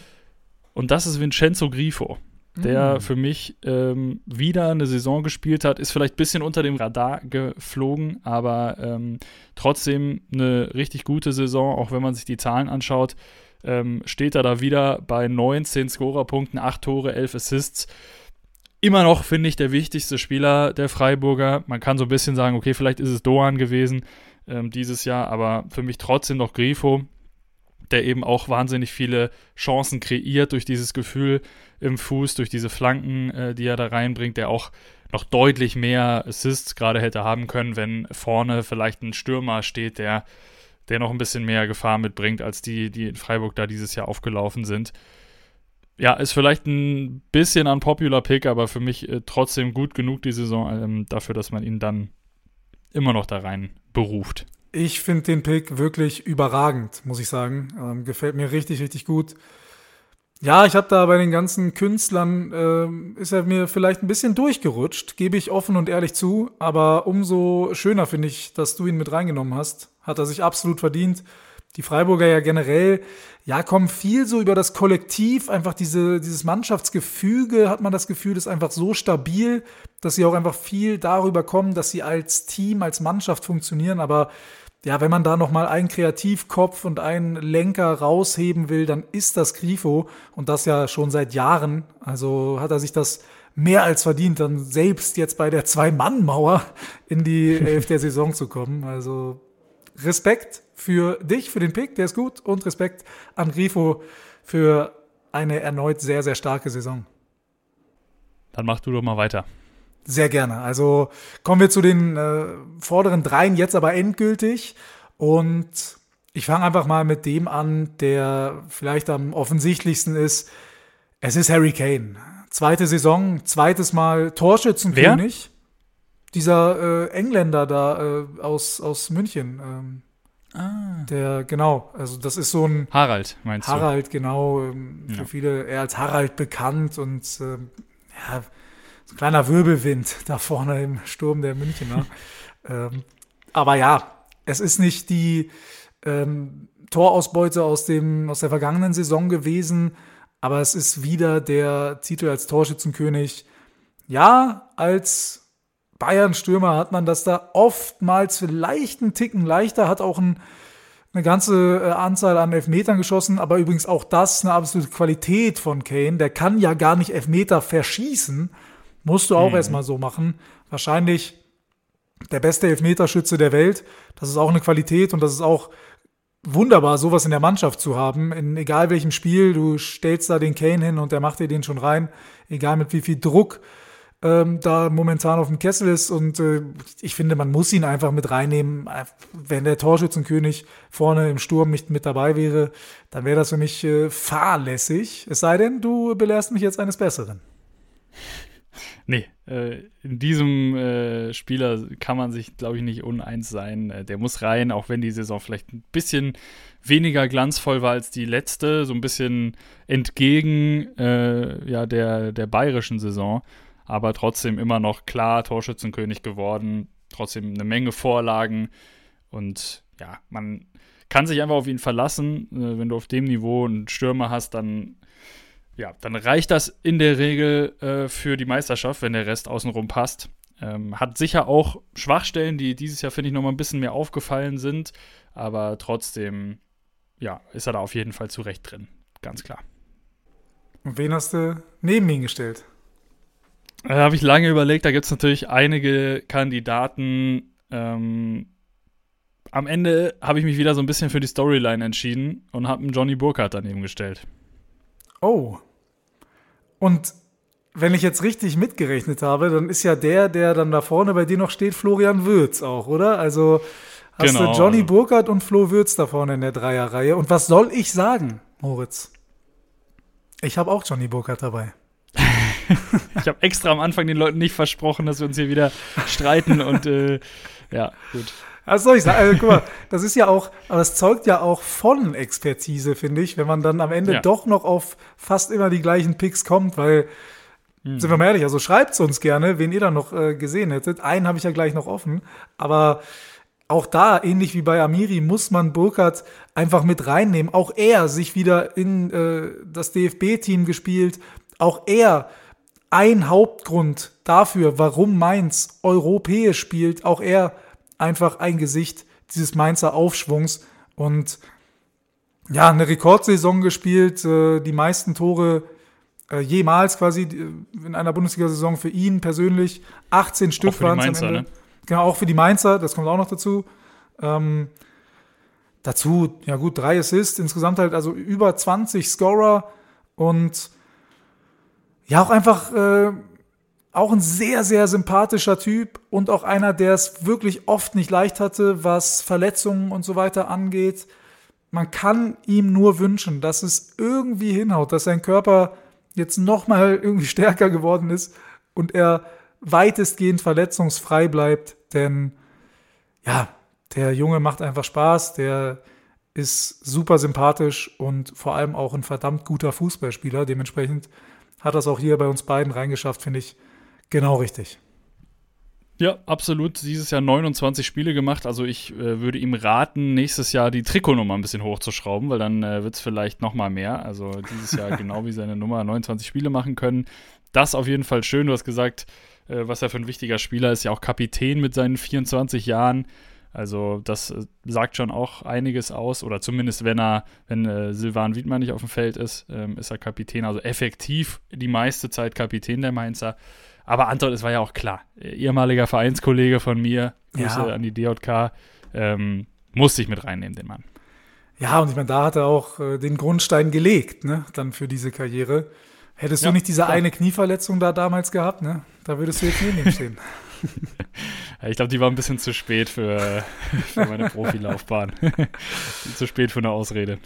Und das ist Vincenzo Grifo, der für mich wieder eine Saison gespielt hat, ist vielleicht ein bisschen unter dem Radar geflogen, aber trotzdem eine richtig gute Saison, auch wenn man sich die Zahlen anschaut, steht er da wieder bei 19 Scorerpunkten, 8 Tore, 11 Assists. Immer noch, finde ich, der wichtigste Spieler der Freiburger. Man kann so ein bisschen sagen, okay, vielleicht ist es Doan gewesen dieses Jahr, aber für mich trotzdem noch Grifo, der eben auch wahnsinnig viele Chancen kreiert durch dieses Gefühl im Fuß, durch diese Flanken, die er da reinbringt, der auch noch deutlich mehr Assists gerade hätte haben können, wenn vorne vielleicht ein Stürmer steht, der noch ein bisschen mehr Gefahr mitbringt, als die in Freiburg da dieses Jahr aufgelaufen sind. Ja, ist vielleicht ein bisschen ein Popular Pick, aber für mich trotzdem gut genug die Saison dafür, dass man ihn dann immer noch da rein beruft. Ich finde den Pick wirklich überragend, muss ich sagen. Gefällt mir richtig, richtig gut. Ja, ich habe da bei den ganzen Künstlern, ist er mir vielleicht ein bisschen durchgerutscht, gebe ich offen und ehrlich zu. Aber umso schöner finde ich, dass du ihn mit reingenommen hast. Hat er sich absolut verdient. Die Freiburger ja generell, ja, kommen viel so über das Kollektiv, einfach dieses Mannschaftsgefüge, hat man das Gefühl, ist einfach so stabil, dass sie auch einfach viel darüber kommen, dass sie als Team, als Mannschaft funktionieren. Aber ja, wenn man da nochmal einen Kreativkopf und einen Lenker rausheben will, dann ist das Grifo und das ja schon seit Jahren. Also hat er sich das mehr als verdient, dann selbst jetzt bei der Zwei-Mann-Mauer in die 11. der Saison zu kommen. Also Respekt für dich, für den Pick, der ist gut, und Respekt an Grifo für eine erneut sehr, sehr starke Saison. Dann mach du doch mal weiter. Sehr gerne. Also kommen wir zu den vorderen dreien jetzt aber endgültig. Und ich fange einfach mal mit dem an, der vielleicht am offensichtlichsten ist. Es ist Harry Kane. Zweite Saison, zweites Mal Torschützenkönig. Wer? Dieser Engländer da aus München. Der, genau, also das ist so ein Harald, meinst du? Harald, genau. Für viele eher als Harald bekannt und ja, so ein kleiner Wirbelwind da vorne im Sturm der Münchner. Aber ja, es ist nicht die Torausbeute aus der vergangenen Saison gewesen, aber es ist wieder der Titel als Torschützenkönig. Ja, als Bayern-Stürmer hat man das da oftmals vielleicht einen Ticken leichter, hat auch eine ganze Anzahl an Elfmetern geschossen, aber übrigens auch das eine absolute Qualität von Kane. Der kann ja gar nicht Elfmeter verschießen, musst du auch erstmal so machen. Wahrscheinlich der beste Elfmeterschütze der Welt, das ist auch eine Qualität und das ist auch wunderbar, sowas in der Mannschaft zu haben. In egal welchem Spiel, du stellst da den Kane hin und der macht dir den schon rein, egal mit wie viel Druck da momentan auf dem Kessel ist, und ich finde, man muss ihn einfach mit reinnehmen. Wenn der Torschützenkönig vorne im Sturm nicht mit dabei wäre, dann wäre das für mich fahrlässig. Es sei denn, du belehrst mich jetzt eines Besseren. Nee, in diesem Spieler kann man sich, glaube ich, nicht uneins sein. Der muss rein, auch wenn die Saison vielleicht ein bisschen weniger glanzvoll war als die letzte, so ein bisschen entgegen der bayerischen Saison. Aber trotzdem immer noch klar Torschützenkönig geworden, trotzdem eine Menge Vorlagen und ja, man kann sich einfach auf ihn verlassen. Wenn du auf dem Niveau einen Stürmer hast, dann reicht das in der Regel für die Meisterschaft, wenn der Rest außenrum passt. Hat sicher auch Schwachstellen, die dieses Jahr, finde ich, noch mal ein bisschen mehr aufgefallen sind, aber trotzdem, ja, ist er da auf jeden Fall zu Recht drin, ganz klar. Und wen hast du neben ihn gestellt? Da habe ich lange überlegt, da gibt es natürlich einige Kandidaten. Am Ende habe ich mich wieder so ein bisschen für die Storyline entschieden und habe einen Johnny Burkhardt daneben gestellt. Oh. Und wenn ich jetzt richtig mitgerechnet habe, dann ist ja der dann da vorne bei dir noch steht, Florian Wirtz auch, oder? Also hast du Johnny Burkhardt und Flo Wirtz da vorne in der Dreierreihe. Und was soll ich sagen, Moritz? Ich habe auch Johnny Burkhardt dabei. Ich habe extra am Anfang den Leuten nicht versprochen, dass wir uns hier wieder streiten und ja, gut. Was soll ich sagen? Also, guck mal, das ist ja auch, aber es zeugt ja auch von Expertise, finde ich, wenn man dann am Ende doch noch auf fast immer die gleichen Picks kommt, weil Sind wir mal ehrlich, also schreibt's uns gerne, wen ihr da noch gesehen hättet. Einen habe ich ja gleich noch offen, aber auch da, ähnlich wie bei Amiri, muss man Burkhardt einfach mit reinnehmen. Auch er sich wieder in das DFB-Team gespielt. Auch er ein Hauptgrund dafür, warum Mainz europäisch spielt. Auch er einfach ein Gesicht dieses Mainzer Aufschwungs. Und ja, eine Rekordsaison gespielt, die meisten Tore jemals quasi in einer Bundesliga-Saison für ihn persönlich. 18 Stück waren es am Ende. Ne? Genau, auch für die Mainzer, das kommt auch noch dazu. Dazu, ja gut, 3 Assists, insgesamt halt also über 20 Scorer und ja auch einfach auch ein sehr, sehr sympathischer Typ und auch einer, der es wirklich oft nicht leicht hatte, was Verletzungen und so weiter angeht. Man kann ihm nur wünschen, dass es irgendwie hinhaut, dass sein Körper jetzt nochmal irgendwie stärker geworden ist und er weitestgehend verletzungsfrei bleibt, denn ja, der Junge macht einfach Spaß, der ist super sympathisch und vor allem auch ein verdammt guter Fußballspieler. Dementsprechend hat das auch hier bei uns beiden reingeschafft, finde ich genau richtig. Ja, absolut. Dieses Jahr 29 Spiele gemacht. Also ich würde ihm raten, nächstes Jahr die Trikotnummer ein bisschen hochzuschrauben, weil dann wird es vielleicht noch mal mehr. Also dieses Jahr genau wie seine Nummer 29 Spiele machen können. Das auf jeden Fall schön. Du hast gesagt, was er für ein wichtiger Spieler ist, ja auch Kapitän mit seinen 24 Jahren. Also das sagt schon auch einiges aus. Oder zumindest wenn Silvan Wiedmann nicht auf dem Feld ist, ist er Kapitän. Also effektiv die meiste Zeit Kapitän der Mainzer. Aber Anton, es war ja auch klar, ehemaliger Vereinskollege von mir, Grüße an die DJK, musste ich mit reinnehmen, den Mann. Ja, und ich meine, da hat er auch den Grundstein gelegt, ne, dann für diese Karriere. Hättest du nicht diese eine Knieverletzung da damals gehabt, ne, da würdest du jetzt neben ihm stehen. Ich glaube, die war ein bisschen zu spät für meine Profilaufbahn. Zu spät für eine Ausrede.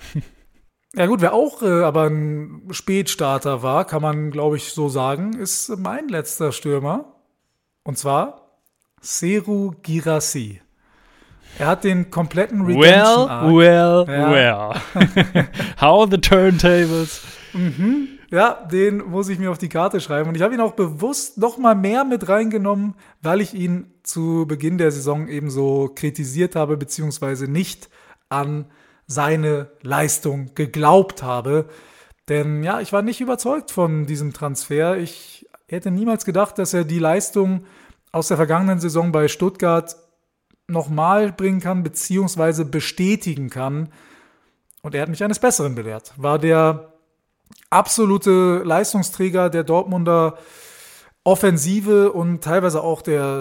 Ja gut, wer auch aber ein Spätstarter war, kann man, glaube ich, so sagen, ist mein letzter Stürmer. Und zwar Serhou Guirassy. Er hat den kompletten Redemption-Arc. Well. How the turntables. Ja, den muss ich mir auf die Karte schreiben. Und ich habe ihn auch bewusst noch mal mehr mit reingenommen, weil ich ihn zu Beginn der Saison eben so kritisiert habe, beziehungsweise nicht an seine Leistung geglaubt habe. Denn ja, ich war nicht überzeugt von diesem Transfer. Ich hätte niemals gedacht, dass er die Leistung aus der vergangenen Saison bei Stuttgart nochmal bringen kann, beziehungsweise bestätigen kann. Und er hat mich eines Besseren belehrt. War der absolute Leistungsträger der Dortmunder Offensive und teilweise auch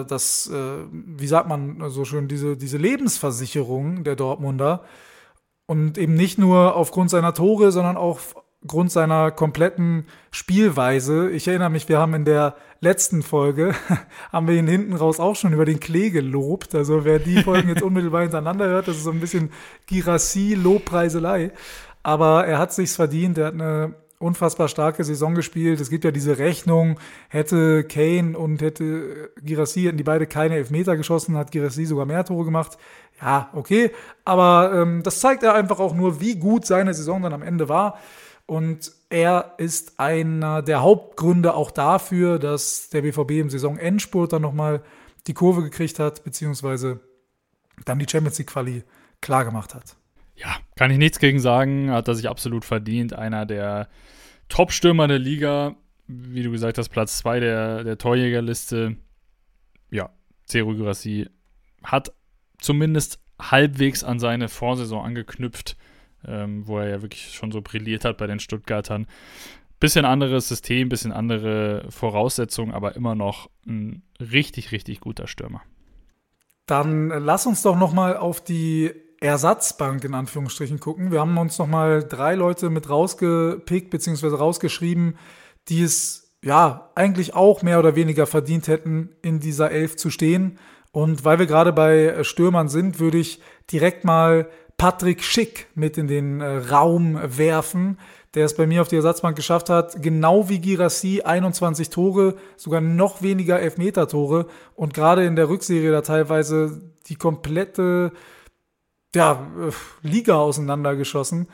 wie sagt man so schön, diese Lebensversicherung der Dortmunder. Und eben nicht nur aufgrund seiner Tore, sondern auch aufgrund seiner kompletten Spielweise. Ich erinnere mich, wir haben in der letzten Folge, haben wir ihn hinten raus auch schon über den Klee gelobt. Also wer die Folgen jetzt unmittelbar hintereinander hört, das ist so ein bisschen Guirassy-Lobpreiselei. Aber er hat sich's verdient, er hat eine unfassbar starke Saison gespielt. Es gibt ja diese Rechnung, hätte Kane und hätte Guirassy, hätten die beide keine Elfmeter geschossen, hat Guirassy sogar mehr Tore gemacht. Ja, okay, aber das zeigt er einfach auch nur, wie gut seine Saison dann am Ende war. Und er ist einer der Hauptgründe auch dafür, dass der BVB im Saisonendspurt dann nochmal die Kurve gekriegt hat, beziehungsweise dann die Champions-League-Quali klar gemacht hat. Ja, kann ich nichts gegen sagen, hat er sich absolut verdient. Einer der Top-Stürmer der Liga, wie du gesagt hast, Platz 2 der Torjägerliste. Ja, Serhou Guirassy hat zumindest halbwegs an seine Vorsaison angeknüpft, wo er ja wirklich schon so brilliert hat bei den Stuttgartern. Bisschen anderes System, bisschen andere Voraussetzungen, aber immer noch ein richtig, richtig guter Stürmer. Dann lass uns doch noch mal auf die Ersatzbank in Anführungsstrichen gucken. Wir haben uns noch mal 3 Leute mit rausgepickt bzw. rausgeschrieben, die es ja eigentlich auch mehr oder weniger verdient hätten, in dieser 11 zu stehen. Und weil wir gerade bei Stürmern sind, würde ich direkt mal Patrick Schick mit in den Raum werfen, der es bei mir auf die Ersatzbank geschafft hat. Genau wie Guirassy, 21 Tore, sogar noch weniger Elfmeter-Tore. Und gerade in der Rückserie da teilweise die komplette Liga auseinandergeschossen.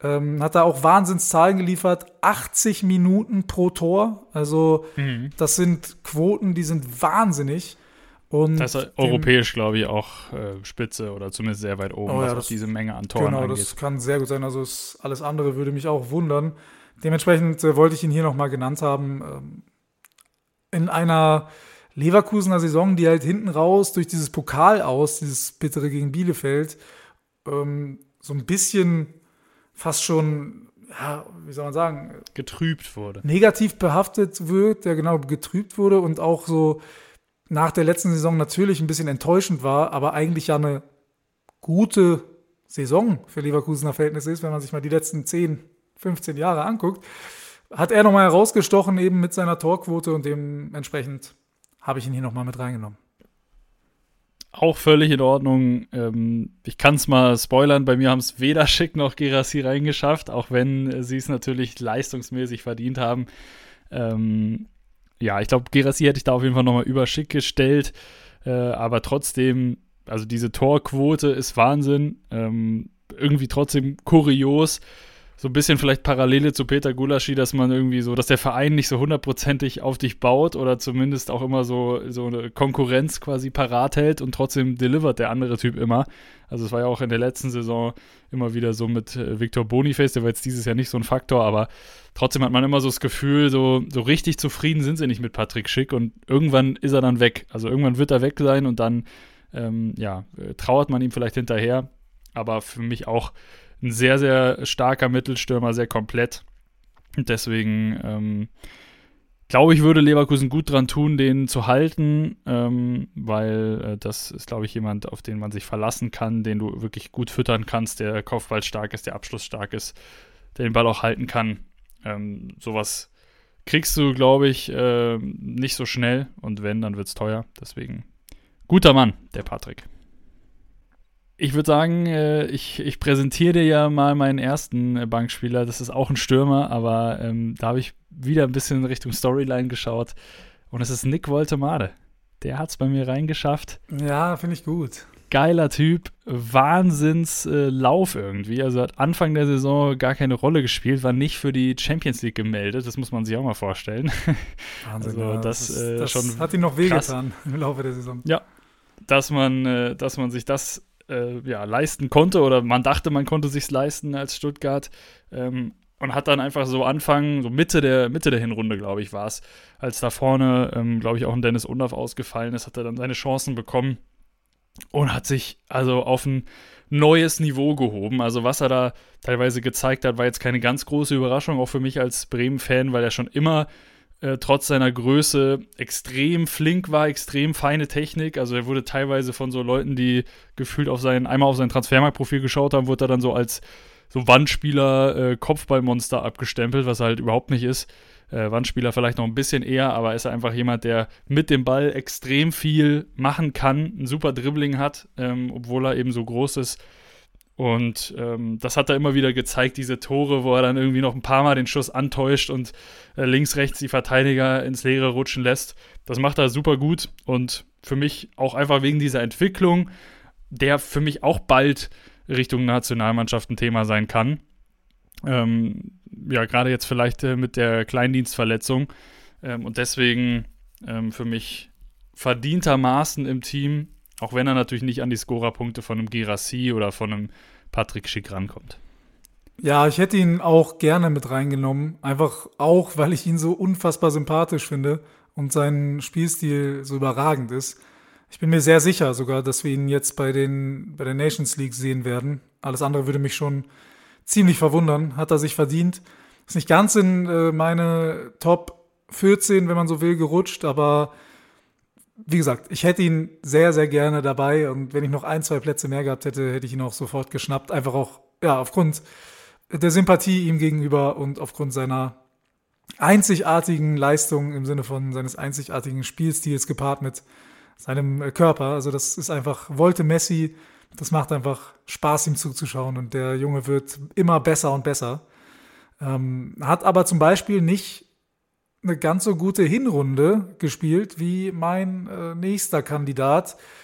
hat er auch Wahnsinnszahlen geliefert. 80 Minuten pro Tor. Also das sind Quoten, die sind wahnsinnig. Und das ist europäisch, glaube ich, auch Spitze oder zumindest sehr weit oben, was auch diese Menge an Toren angeht. Genau, das kann sehr gut sein. Also alles andere würde mich auch wundern. Dementsprechend wollte ich ihn hier nochmal genannt haben. In einer Leverkusener Saison, die halt hinten raus durch dieses Pokal aus, dieses bittere gegen Bielefeld, so ein bisschen fast schon, ja, wie soll man sagen, getrübt wurde. Negativ behaftet wird, der genau getrübt wurde und auch so nach der letzten Saison natürlich ein bisschen enttäuschend war, aber eigentlich ja eine gute Saison für Leverkusener Verhältnisse ist, wenn man sich mal die letzten 10, 15 Jahre anguckt, hat er nochmal herausgestochen eben mit seiner Torquote und dementsprechend habe ich ihn hier nochmal mit reingenommen. Auch völlig in Ordnung. Ich kann es mal spoilern, bei mir haben es weder Schick noch Guirassy reingeschafft, auch wenn sie es natürlich leistungsmäßig verdient haben. Ja, ich glaube, Guirassy hätte ich da auf jeden Fall nochmal über Schick gestellt, aber trotzdem, also diese Torquote ist Wahnsinn, irgendwie trotzdem kurios, so ein bisschen vielleicht Parallele zu Peter Gulaschi, dass man irgendwie so, dass der Verein nicht so hundertprozentig auf dich baut oder zumindest auch immer so eine Konkurrenz quasi parat hält und trotzdem delivert der andere Typ immer. Also es war ja auch in der letzten Saison immer wieder so mit Victor Boniface, der war jetzt dieses Jahr nicht so ein Faktor, aber trotzdem hat man immer so das Gefühl, so richtig zufrieden sind sie nicht mit Patrick Schick und irgendwann ist er dann weg. Also irgendwann wird er weg sein und dann trauert man ihm vielleicht hinterher, aber für mich auch ein sehr, sehr starker Mittelstürmer, sehr komplett. Und deswegen glaube ich, würde Leverkusen gut dran tun, den zu halten, weil das ist, glaube ich, jemand, auf den man sich verlassen kann, den du wirklich gut füttern kannst, der kopfballstark ist, der abschlussstark ist, der den Ball auch halten kann. Sowas kriegst du, glaube ich, nicht so schnell und wenn, dann wird es teuer. Deswegen guter Mann, der Patrick. Ich würde sagen, ich präsentiere dir ja mal meinen ersten Bankspieler. Das ist auch ein Stürmer, aber da habe ich wieder ein bisschen in Richtung Storyline geschaut. Und es ist Nick Woltemade. Der hat es bei mir reingeschafft. Ja, finde ich gut. Geiler Typ, Wahnsinnslauf irgendwie. Also hat Anfang der Saison gar keine Rolle gespielt, war nicht für die Champions League gemeldet. Das muss man sich auch mal vorstellen. Wahnsinn, also ja. das schon hat ihm noch wehgetan im Laufe der Saison. Ja, dass man sich das leisten konnte oder man dachte, man konnte sich's leisten als Stuttgart und hat dann einfach so Anfang, so Mitte der Hinrunde, glaube ich, war es, als da vorne, glaube ich, auch ein Dennis Undaff ausgefallen ist, hat er dann seine Chancen bekommen und hat sich also auf ein neues Niveau gehoben. Also was er da teilweise gezeigt hat, war jetzt keine ganz große Überraschung, auch für mich als Bremen-Fan, weil er schon immer trotz seiner Größe extrem flink war, extrem feine Technik. Also er wurde teilweise von so Leuten, die gefühlt einmal auf sein Transfermarktprofil geschaut haben, wurde er dann so als so Wandspieler, Kopfballmonster abgestempelt, was er halt überhaupt nicht ist. Wandspieler vielleicht noch ein bisschen eher, aber ist er einfach jemand, der mit dem Ball extrem viel machen kann, ein super Dribbling hat, obwohl er eben so groß ist. Und das hat er immer wieder gezeigt, diese Tore, wo er dann irgendwie noch ein paar Mal den Schuss antäuscht und links, rechts die Verteidiger ins Leere rutschen lässt. Das macht er super gut und für mich auch einfach wegen dieser Entwicklung, der für mich auch bald Richtung Nationalmannschaft ein Thema sein kann. Gerade jetzt vielleicht mit der Kleindienstverletzung. Und deswegen für mich verdientermaßen im Team, auch wenn er natürlich nicht an die Scorerpunkte von einem Guirassy oder von einem Patrick Schick rankommt. Ja, ich hätte ihn auch gerne mit reingenommen. Einfach auch, weil ich ihn so unfassbar sympathisch finde und sein Spielstil so überragend ist. Ich bin mir sehr sicher sogar, dass wir ihn jetzt bei der Nations League sehen werden. Alles andere würde mich schon ziemlich verwundern. Hat er sich verdient. Ist nicht ganz in meine Top 14, wenn man so will, gerutscht, aber wie gesagt, ich hätte ihn sehr, sehr gerne dabei und wenn ich noch 1, 2 Plätze mehr gehabt hätte, hätte ich ihn auch sofort geschnappt. Einfach auch, ja, aufgrund der Sympathie ihm gegenüber und aufgrund seiner einzigartigen Leistung im Sinne von seines einzigartigen Spielstils gepaart mit seinem Körper. Also das ist einfach Volte Messi. Das macht einfach Spaß, ihm zuzuschauen und der Junge wird immer besser und besser. Hat aber zum Beispiel nicht eine ganz so gute Hinrunde gespielt wie mein nächster Kandidat.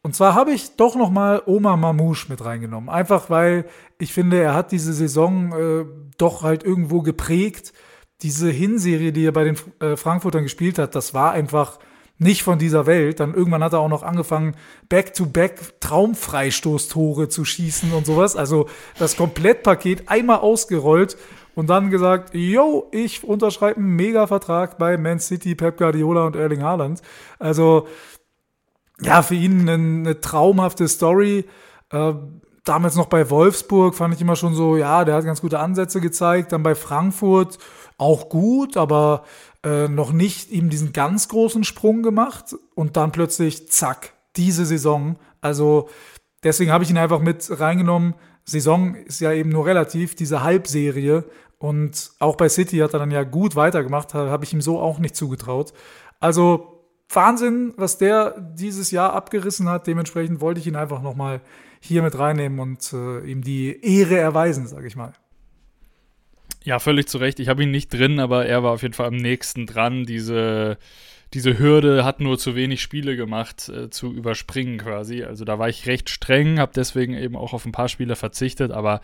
Und zwar habe ich doch nochmal Omar Mamouche mit reingenommen. Einfach weil ich finde, er hat diese Saison doch halt irgendwo geprägt. Diese Hinserie, die er bei den Frankfurtern gespielt hat, das war einfach nicht von dieser Welt. Dann irgendwann hat er auch noch angefangen, Back-to-Back Traumfreistoßtore zu schießen und sowas. Also das Komplettpaket einmal ausgerollt und dann gesagt, yo, ich unterschreibe einen Mega-Vertrag bei Man City, Pep Guardiola und Erling Haaland. Also ja, für ihn eine traumhafte Story. Damals noch bei Wolfsburg fand ich immer schon so, ja, der hat ganz gute Ansätze gezeigt. Dann bei Frankfurt auch gut, aber noch nicht ihm diesen ganz großen Sprung gemacht. Und dann plötzlich, zack, diese Saison. Also deswegen habe ich ihn einfach mit reingenommen. Saison ist ja eben nur relativ, diese Halbserie. Und auch bei City hat er dann ja gut weitergemacht, habe ich ihm so auch nicht zugetraut. Also Wahnsinn, was der dieses Jahr abgerissen hat. Dementsprechend wollte ich ihn einfach nochmal hier mit reinnehmen und ihm die Ehre erweisen, sage ich mal. Ja, völlig zu Recht. Ich habe ihn nicht drin, aber er war auf jeden Fall am nächsten dran. Diese Hürde hat nur zu wenig Spiele gemacht, zu überspringen quasi. Also da war ich recht streng, habe deswegen eben auch auf ein paar Spiele verzichtet. Aber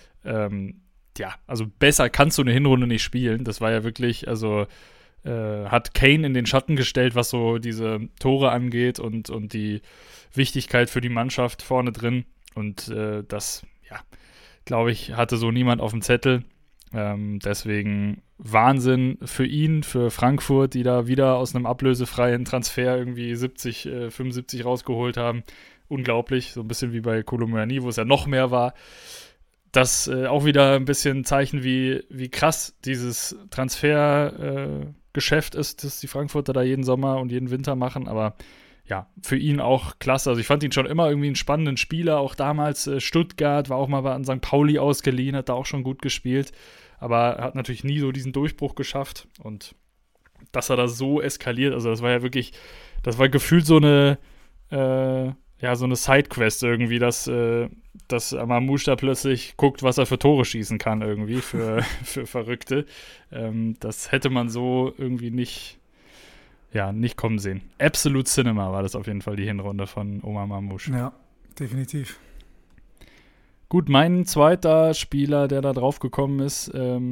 ja, also besser kannst du eine Hinrunde nicht spielen. Das war ja wirklich, also hat Kane in den Schatten gestellt, was so diese Tore angeht und die Wichtigkeit für die Mannschaft vorne drin. Und das, ja, glaube ich, hatte so niemand auf dem Zettel. Deswegen Wahnsinn für ihn, für Frankfurt, die da wieder aus einem ablösefreien Transfer irgendwie 75 rausgeholt haben. Unglaublich, so ein bisschen wie bei Kolo Muani, wo es ja noch mehr war. Das auch wieder ein bisschen Zeichen, wie krass dieses Transfergeschäft ist, das die Frankfurter da jeden Sommer und jeden Winter machen. Aber ja, für ihn auch klasse. Also ich fand ihn schon immer irgendwie einen spannenden Spieler. Auch damals Stuttgart, war auch mal an St. Pauli ausgeliehen, hat da auch schon gut gespielt. Aber er hat natürlich nie so diesen Durchbruch geschafft. Und dass er da so eskaliert, also das war ja wirklich, das war gefühlt so eine so eine Sidequest irgendwie, dass Mamouche da plötzlich guckt, was er für Tore schießen kann irgendwie für Verrückte. Das hätte man so irgendwie nicht kommen sehen. Absolute Cinema war das auf jeden Fall, die Hinrunde von Omar Mamouche. Ja, definitiv. Gut, mein zweiter Spieler, der da drauf gekommen ist,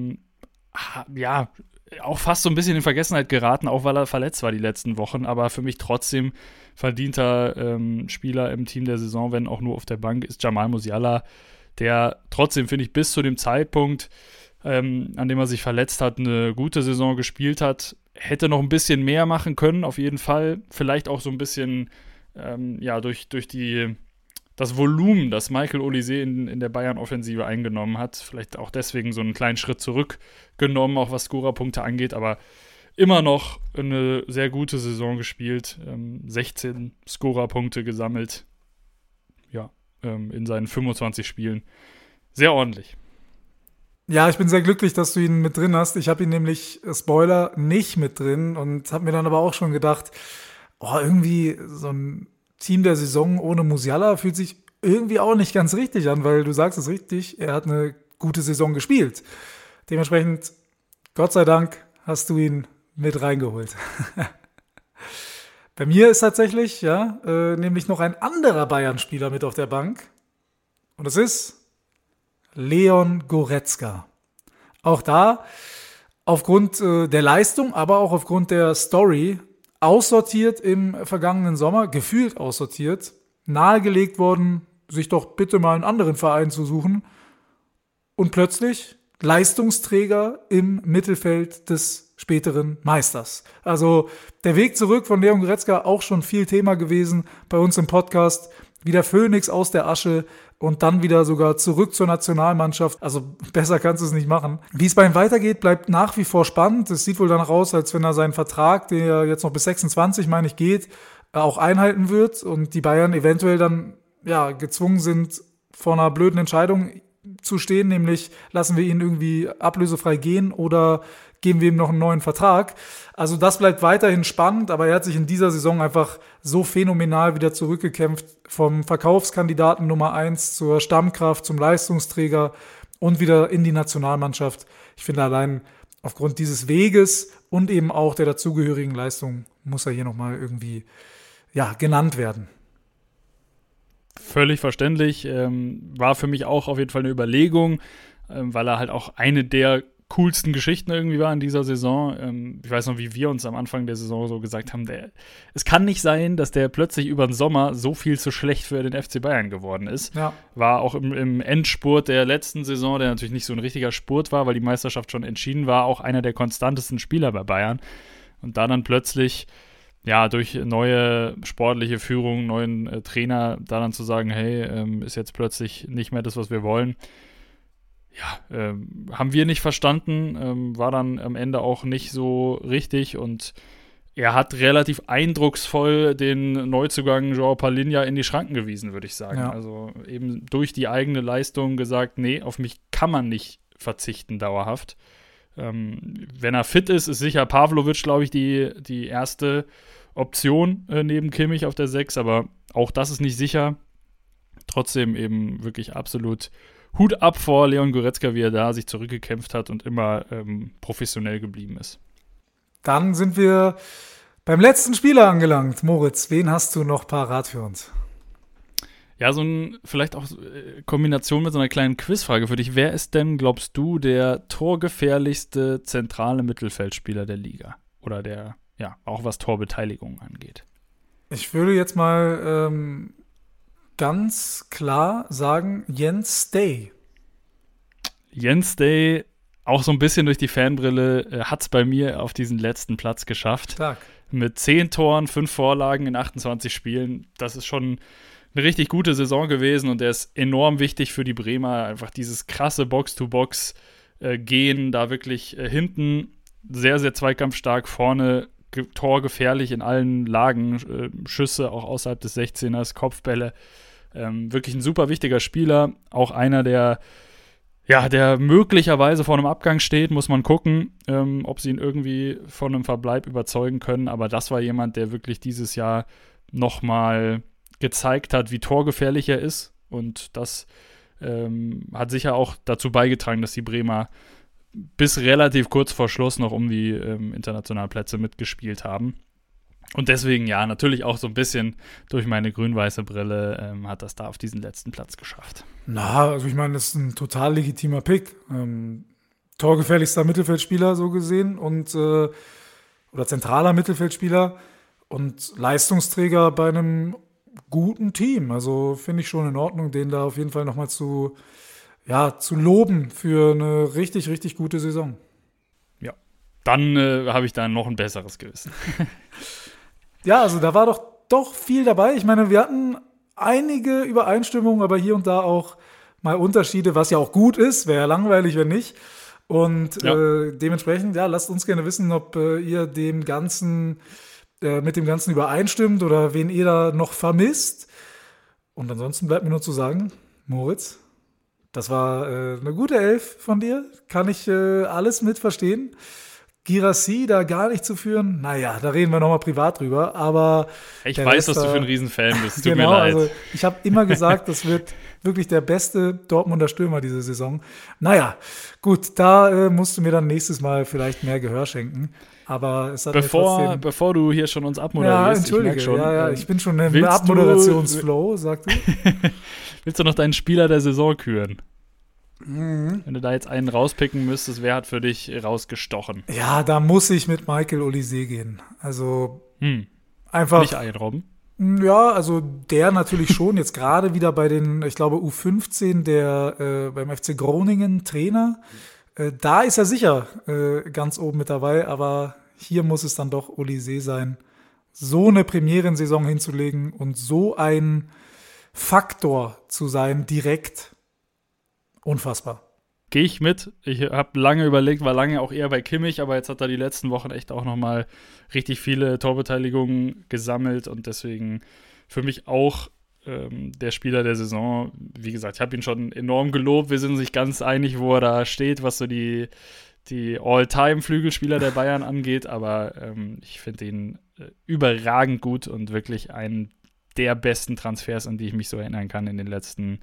auch fast so ein bisschen in Vergessenheit geraten, auch weil er verletzt war die letzten Wochen, aber für mich trotzdem verdienter Spieler im Team der Saison, wenn auch nur auf der Bank, ist Jamal Musiala, der trotzdem, finde ich, bis zu dem Zeitpunkt, an dem er sich verletzt hat, eine gute Saison gespielt hat. Hätte noch ein bisschen mehr machen können, auf jeden Fall. Vielleicht auch so ein bisschen durch das Volumen, das Michael Olise in der Bayern-Offensive eingenommen hat. Vielleicht auch deswegen so einen kleinen Schritt zurückgenommen, auch was Scorerpunkte angeht, aber immer noch eine sehr gute Saison gespielt. 16 Scorerpunkte gesammelt. Ja, in seinen 25 Spielen. Sehr ordentlich. Ja, ich bin sehr glücklich, dass du ihn mit drin hast. Ich habe ihn nämlich, Spoiler, nicht mit drin und habe mir dann aber auch schon gedacht, irgendwie so ein Team der Saison ohne Musiala fühlt sich irgendwie auch nicht ganz richtig an, weil du sagst es richtig, er hat eine gute Saison gespielt. Dementsprechend, Gott sei Dank, hast du ihn mit reingeholt. Bei mir ist tatsächlich, nämlich noch ein anderer Bayern-Spieler mit auf der Bank. Und es ist Leon Goretzka. Auch da, aufgrund der Leistung, aber auch aufgrund der Story, aussortiert im vergangenen Sommer, gefühlt aussortiert, nahegelegt worden, sich doch bitte mal einen anderen Verein zu suchen. Und plötzlich Leistungsträger im Mittelfeld des späteren Meisters. Also der Weg zurück von Leon Goretzka auch schon viel Thema gewesen bei uns im Podcast. Wieder Phönix aus der Asche und dann wieder sogar zurück zur Nationalmannschaft. Also besser kannst du es nicht machen. Wie es bei ihm weitergeht, bleibt nach wie vor spannend. Es sieht wohl danach aus, als wenn er seinen Vertrag, der jetzt noch bis 26, meine ich, geht, auch einhalten wird und die Bayern eventuell dann gezwungen sind, vor einer blöden Entscheidung zu stehen, nämlich lassen wir ihn irgendwie ablösefrei gehen oder geben wir ihm noch einen neuen Vertrag. Also das bleibt weiterhin spannend, aber er hat sich in dieser Saison einfach so phänomenal wieder zurückgekämpft, vom Verkaufskandidaten Nummer 1 zur Stammkraft, zum Leistungsträger und wieder in die Nationalmannschaft. Ich finde, allein aufgrund dieses Weges und eben auch der dazugehörigen Leistung muss er hier nochmal irgendwie genannt werden. völlig verständlich. War für mich auch auf jeden Fall eine Überlegung, weil er halt auch eine der coolsten Geschichten irgendwie war in dieser Saison. Ich weiß noch, wie wir uns am Anfang der Saison so gesagt haben, es kann nicht sein, dass der plötzlich über den Sommer so viel zu schlecht für den FC Bayern geworden ist. Ja. War auch im Endspurt der letzten Saison, der natürlich nicht so ein richtiger Spurt war, weil die Meisterschaft schon entschieden war, auch einer der konstantesten Spieler bei Bayern. Und da dann plötzlich, ja, durch neue sportliche Führung, neuen Trainer, da dann zu sagen, hey, ist jetzt plötzlich nicht mehr das, was wir wollen. Ja, haben wir nicht verstanden, war dann am Ende auch nicht so richtig und er hat relativ eindrucksvoll den Neuzugang João Palhinha in die Schranken gewiesen, würde ich sagen. Ja. Also eben durch die eigene Leistung gesagt, nee, auf mich kann man nicht verzichten dauerhaft. Wenn er fit ist, ist sicher Pavlovic, glaube ich, die erste Option neben Kimmich auf der 6, aber auch das ist nicht sicher. Trotzdem eben wirklich absolut Hut ab vor Leon Goretzka, wie er da sich zurückgekämpft hat und immer professionell geblieben ist. Dann sind wir beim letzten Spieler angelangt. Moritz, wen hast du noch parat für uns? Ja, vielleicht auch Kombination mit so einer kleinen Quizfrage für dich. Wer ist denn, glaubst du, der torgefährlichste zentrale Mittelfeldspieler der Liga? Oder der, ja, auch was Torbeteiligung angeht? Ich würde jetzt mal ganz klar sagen, Jens Stay. Jens Stay, auch so ein bisschen durch die Fanbrille, hat es bei mir auf diesen letzten Platz geschafft. Stark. Mit 10 Toren, 5 Vorlagen in 28 Spielen. Das ist schon eine richtig gute Saison gewesen und der ist enorm wichtig für die Bremer. Einfach dieses krasse Box-to-Box-Gehen, da wirklich hinten sehr, sehr zweikampfstark, vorne torgefährlich in allen Lagen, Schüsse auch außerhalb des 16ers, Kopfbälle. Wirklich ein super wichtiger Spieler, auch einer, der möglicherweise vor einem Abgang steht, muss man gucken, ob sie ihn irgendwie von einem Verbleib überzeugen können, aber das war jemand, der wirklich dieses Jahr nochmal gezeigt hat, wie torgefährlich er ist und das hat sicher auch dazu beigetragen, dass die Bremer bis relativ kurz vor Schluss noch um die internationalen Plätze mitgespielt haben. Und deswegen, ja, natürlich auch so ein bisschen durch meine grün-weiße Brille hat das da auf diesen letzten Platz geschafft. Na, also ich meine, das ist ein total legitimer Pick. Torgefährlichster Mittelfeldspieler so gesehen und oder zentraler Mittelfeldspieler und Leistungsträger bei einem guten Team. Also finde ich schon in Ordnung, den da auf jeden Fall nochmal zu loben für eine richtig, richtig gute Saison. Ja, dann habe ich da noch ein besseres Gewissen. Ja, also da war doch viel dabei. Ich meine, wir hatten einige Übereinstimmungen, aber hier und da auch mal Unterschiede, was ja auch gut ist. Wäre ja langweilig, wenn nicht. Und dementsprechend, ja, lasst uns gerne wissen, ob ihr mit dem Ganzen übereinstimmt oder wen ihr da noch vermisst. Und ansonsten bleibt mir nur zu sagen, Moritz, das war eine gute Elf von dir. Kann ich alles mit verstehen. Guirassy da gar nicht zu führen, naja, da reden wir nochmal privat drüber, aber ich weiß, dass du für ein Riesenfan bist, tut genau, mir leid. Also ich habe immer gesagt, das wird wirklich der beste Dortmunder Stürmer diese Saison. Naja, gut, da musst du mir dann nächstes Mal vielleicht mehr Gehör schenken, aber es hat bevor du hier schon uns abmoderierst, ja, entschuldige, ich merk schon, ich bin schon im Abmoderationsflow, sag du. Willst du noch deinen Spieler der Saison küren? Wenn du da jetzt einen rauspicken müsstest, wer hat für dich rausgestochen? Ja, da muss ich mit Michael Olise gehen. Also einfach. Nicht einrobben? Ja, also der natürlich schon. Jetzt gerade wieder bei den, ich glaube, U15, der beim FC Groningen Trainer. Da ist er sicher ganz oben mit dabei, aber hier muss es dann doch Olise sein. So eine Premierensaison hinzulegen und so ein Faktor zu sein, direkt. Unfassbar. Gehe ich mit. Ich habe lange überlegt, war lange auch eher bei Kimmich, aber jetzt hat er die letzten Wochen echt auch nochmal richtig viele Torbeteiligungen gesammelt und deswegen für mich auch der Spieler der Saison. Wie gesagt, ich habe ihn schon enorm gelobt. Wir sind uns nicht ganz einig, wo er da steht, was so die All-Time-Flügelspieler der Bayern angeht, aber ich finde ihn überragend gut und wirklich einen der besten Transfers, an die ich mich so erinnern kann in den letzten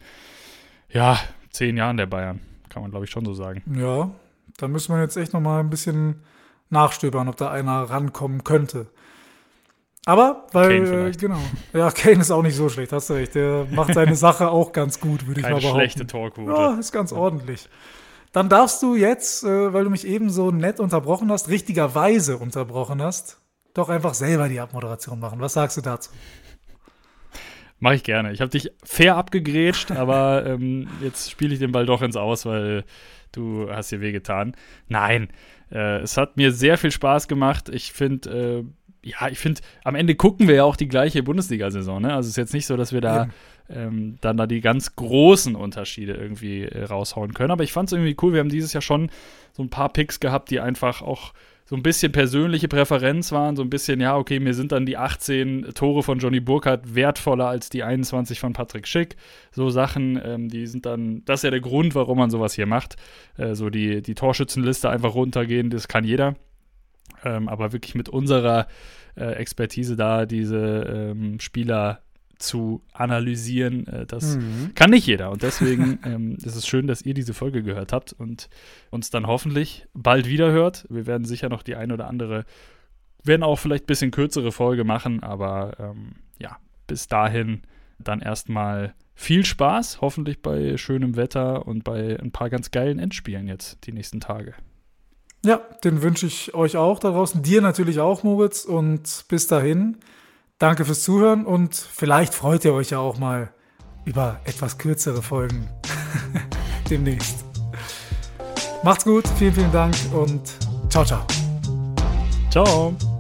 10 Jahren der Bayern. Kann man, glaube ich, schon so sagen. Ja, da müssen wir jetzt echt noch mal ein bisschen nachstöbern, ob da einer rankommen könnte. Aber, weil, Kane vielleicht. genau. Ja, Kane ist auch nicht so schlecht, hast du recht. Der macht seine Sache auch ganz gut, würde ich mal Keine behaupten. schlechte Torquote. Ja, ist ganz ordentlich. Dann darfst du jetzt, weil du mich eben so nett unterbrochen hast, richtigerweise unterbrochen hast, doch einfach selber die Abmoderation machen. Was sagst du dazu? Mache ich gerne. Ich habe dich fair abgegrätscht, aber jetzt spiele ich den Ball doch ins Aus, weil du hast dir wehgetan. Nein, es hat mir sehr viel Spaß gemacht. Ich finde, am Ende gucken wir ja auch die gleiche Bundesliga-Saison. Ne? Also es ist jetzt nicht so, dass wir da dann da die ganz großen Unterschiede irgendwie raushauen können. Aber ich fand es irgendwie cool. Wir haben dieses Jahr schon so ein paar Picks gehabt, die einfach auch so ein bisschen persönliche Präferenz waren. So ein bisschen, ja, okay, mir sind dann die 18 Tore von Johnny Burkhardt wertvoller als die 21 von Patrick Schick. So Sachen, die sind dann, das ist ja der Grund, warum man sowas hier macht. So die Torschützenliste einfach runtergehen, das kann jeder. Aber wirklich mit unserer Expertise da diese Spieler zu analysieren, das kann nicht jeder. Und deswegen ist es schön, dass ihr diese Folge gehört habt und uns dann hoffentlich bald wieder hört. Wir werden sicher noch die ein oder andere, werden auch vielleicht ein bisschen kürzere Folge machen, aber bis dahin dann erstmal viel Spaß, hoffentlich bei schönem Wetter und bei ein paar ganz geilen Endspielen jetzt die nächsten Tage. Ja, den wünsche ich euch auch da draußen. Dir natürlich auch, Moritz. Und bis dahin, danke fürs Zuhören und vielleicht freut ihr euch ja auch mal über etwas kürzere Folgen demnächst. Macht's gut, vielen, vielen Dank und ciao, ciao. Ciao.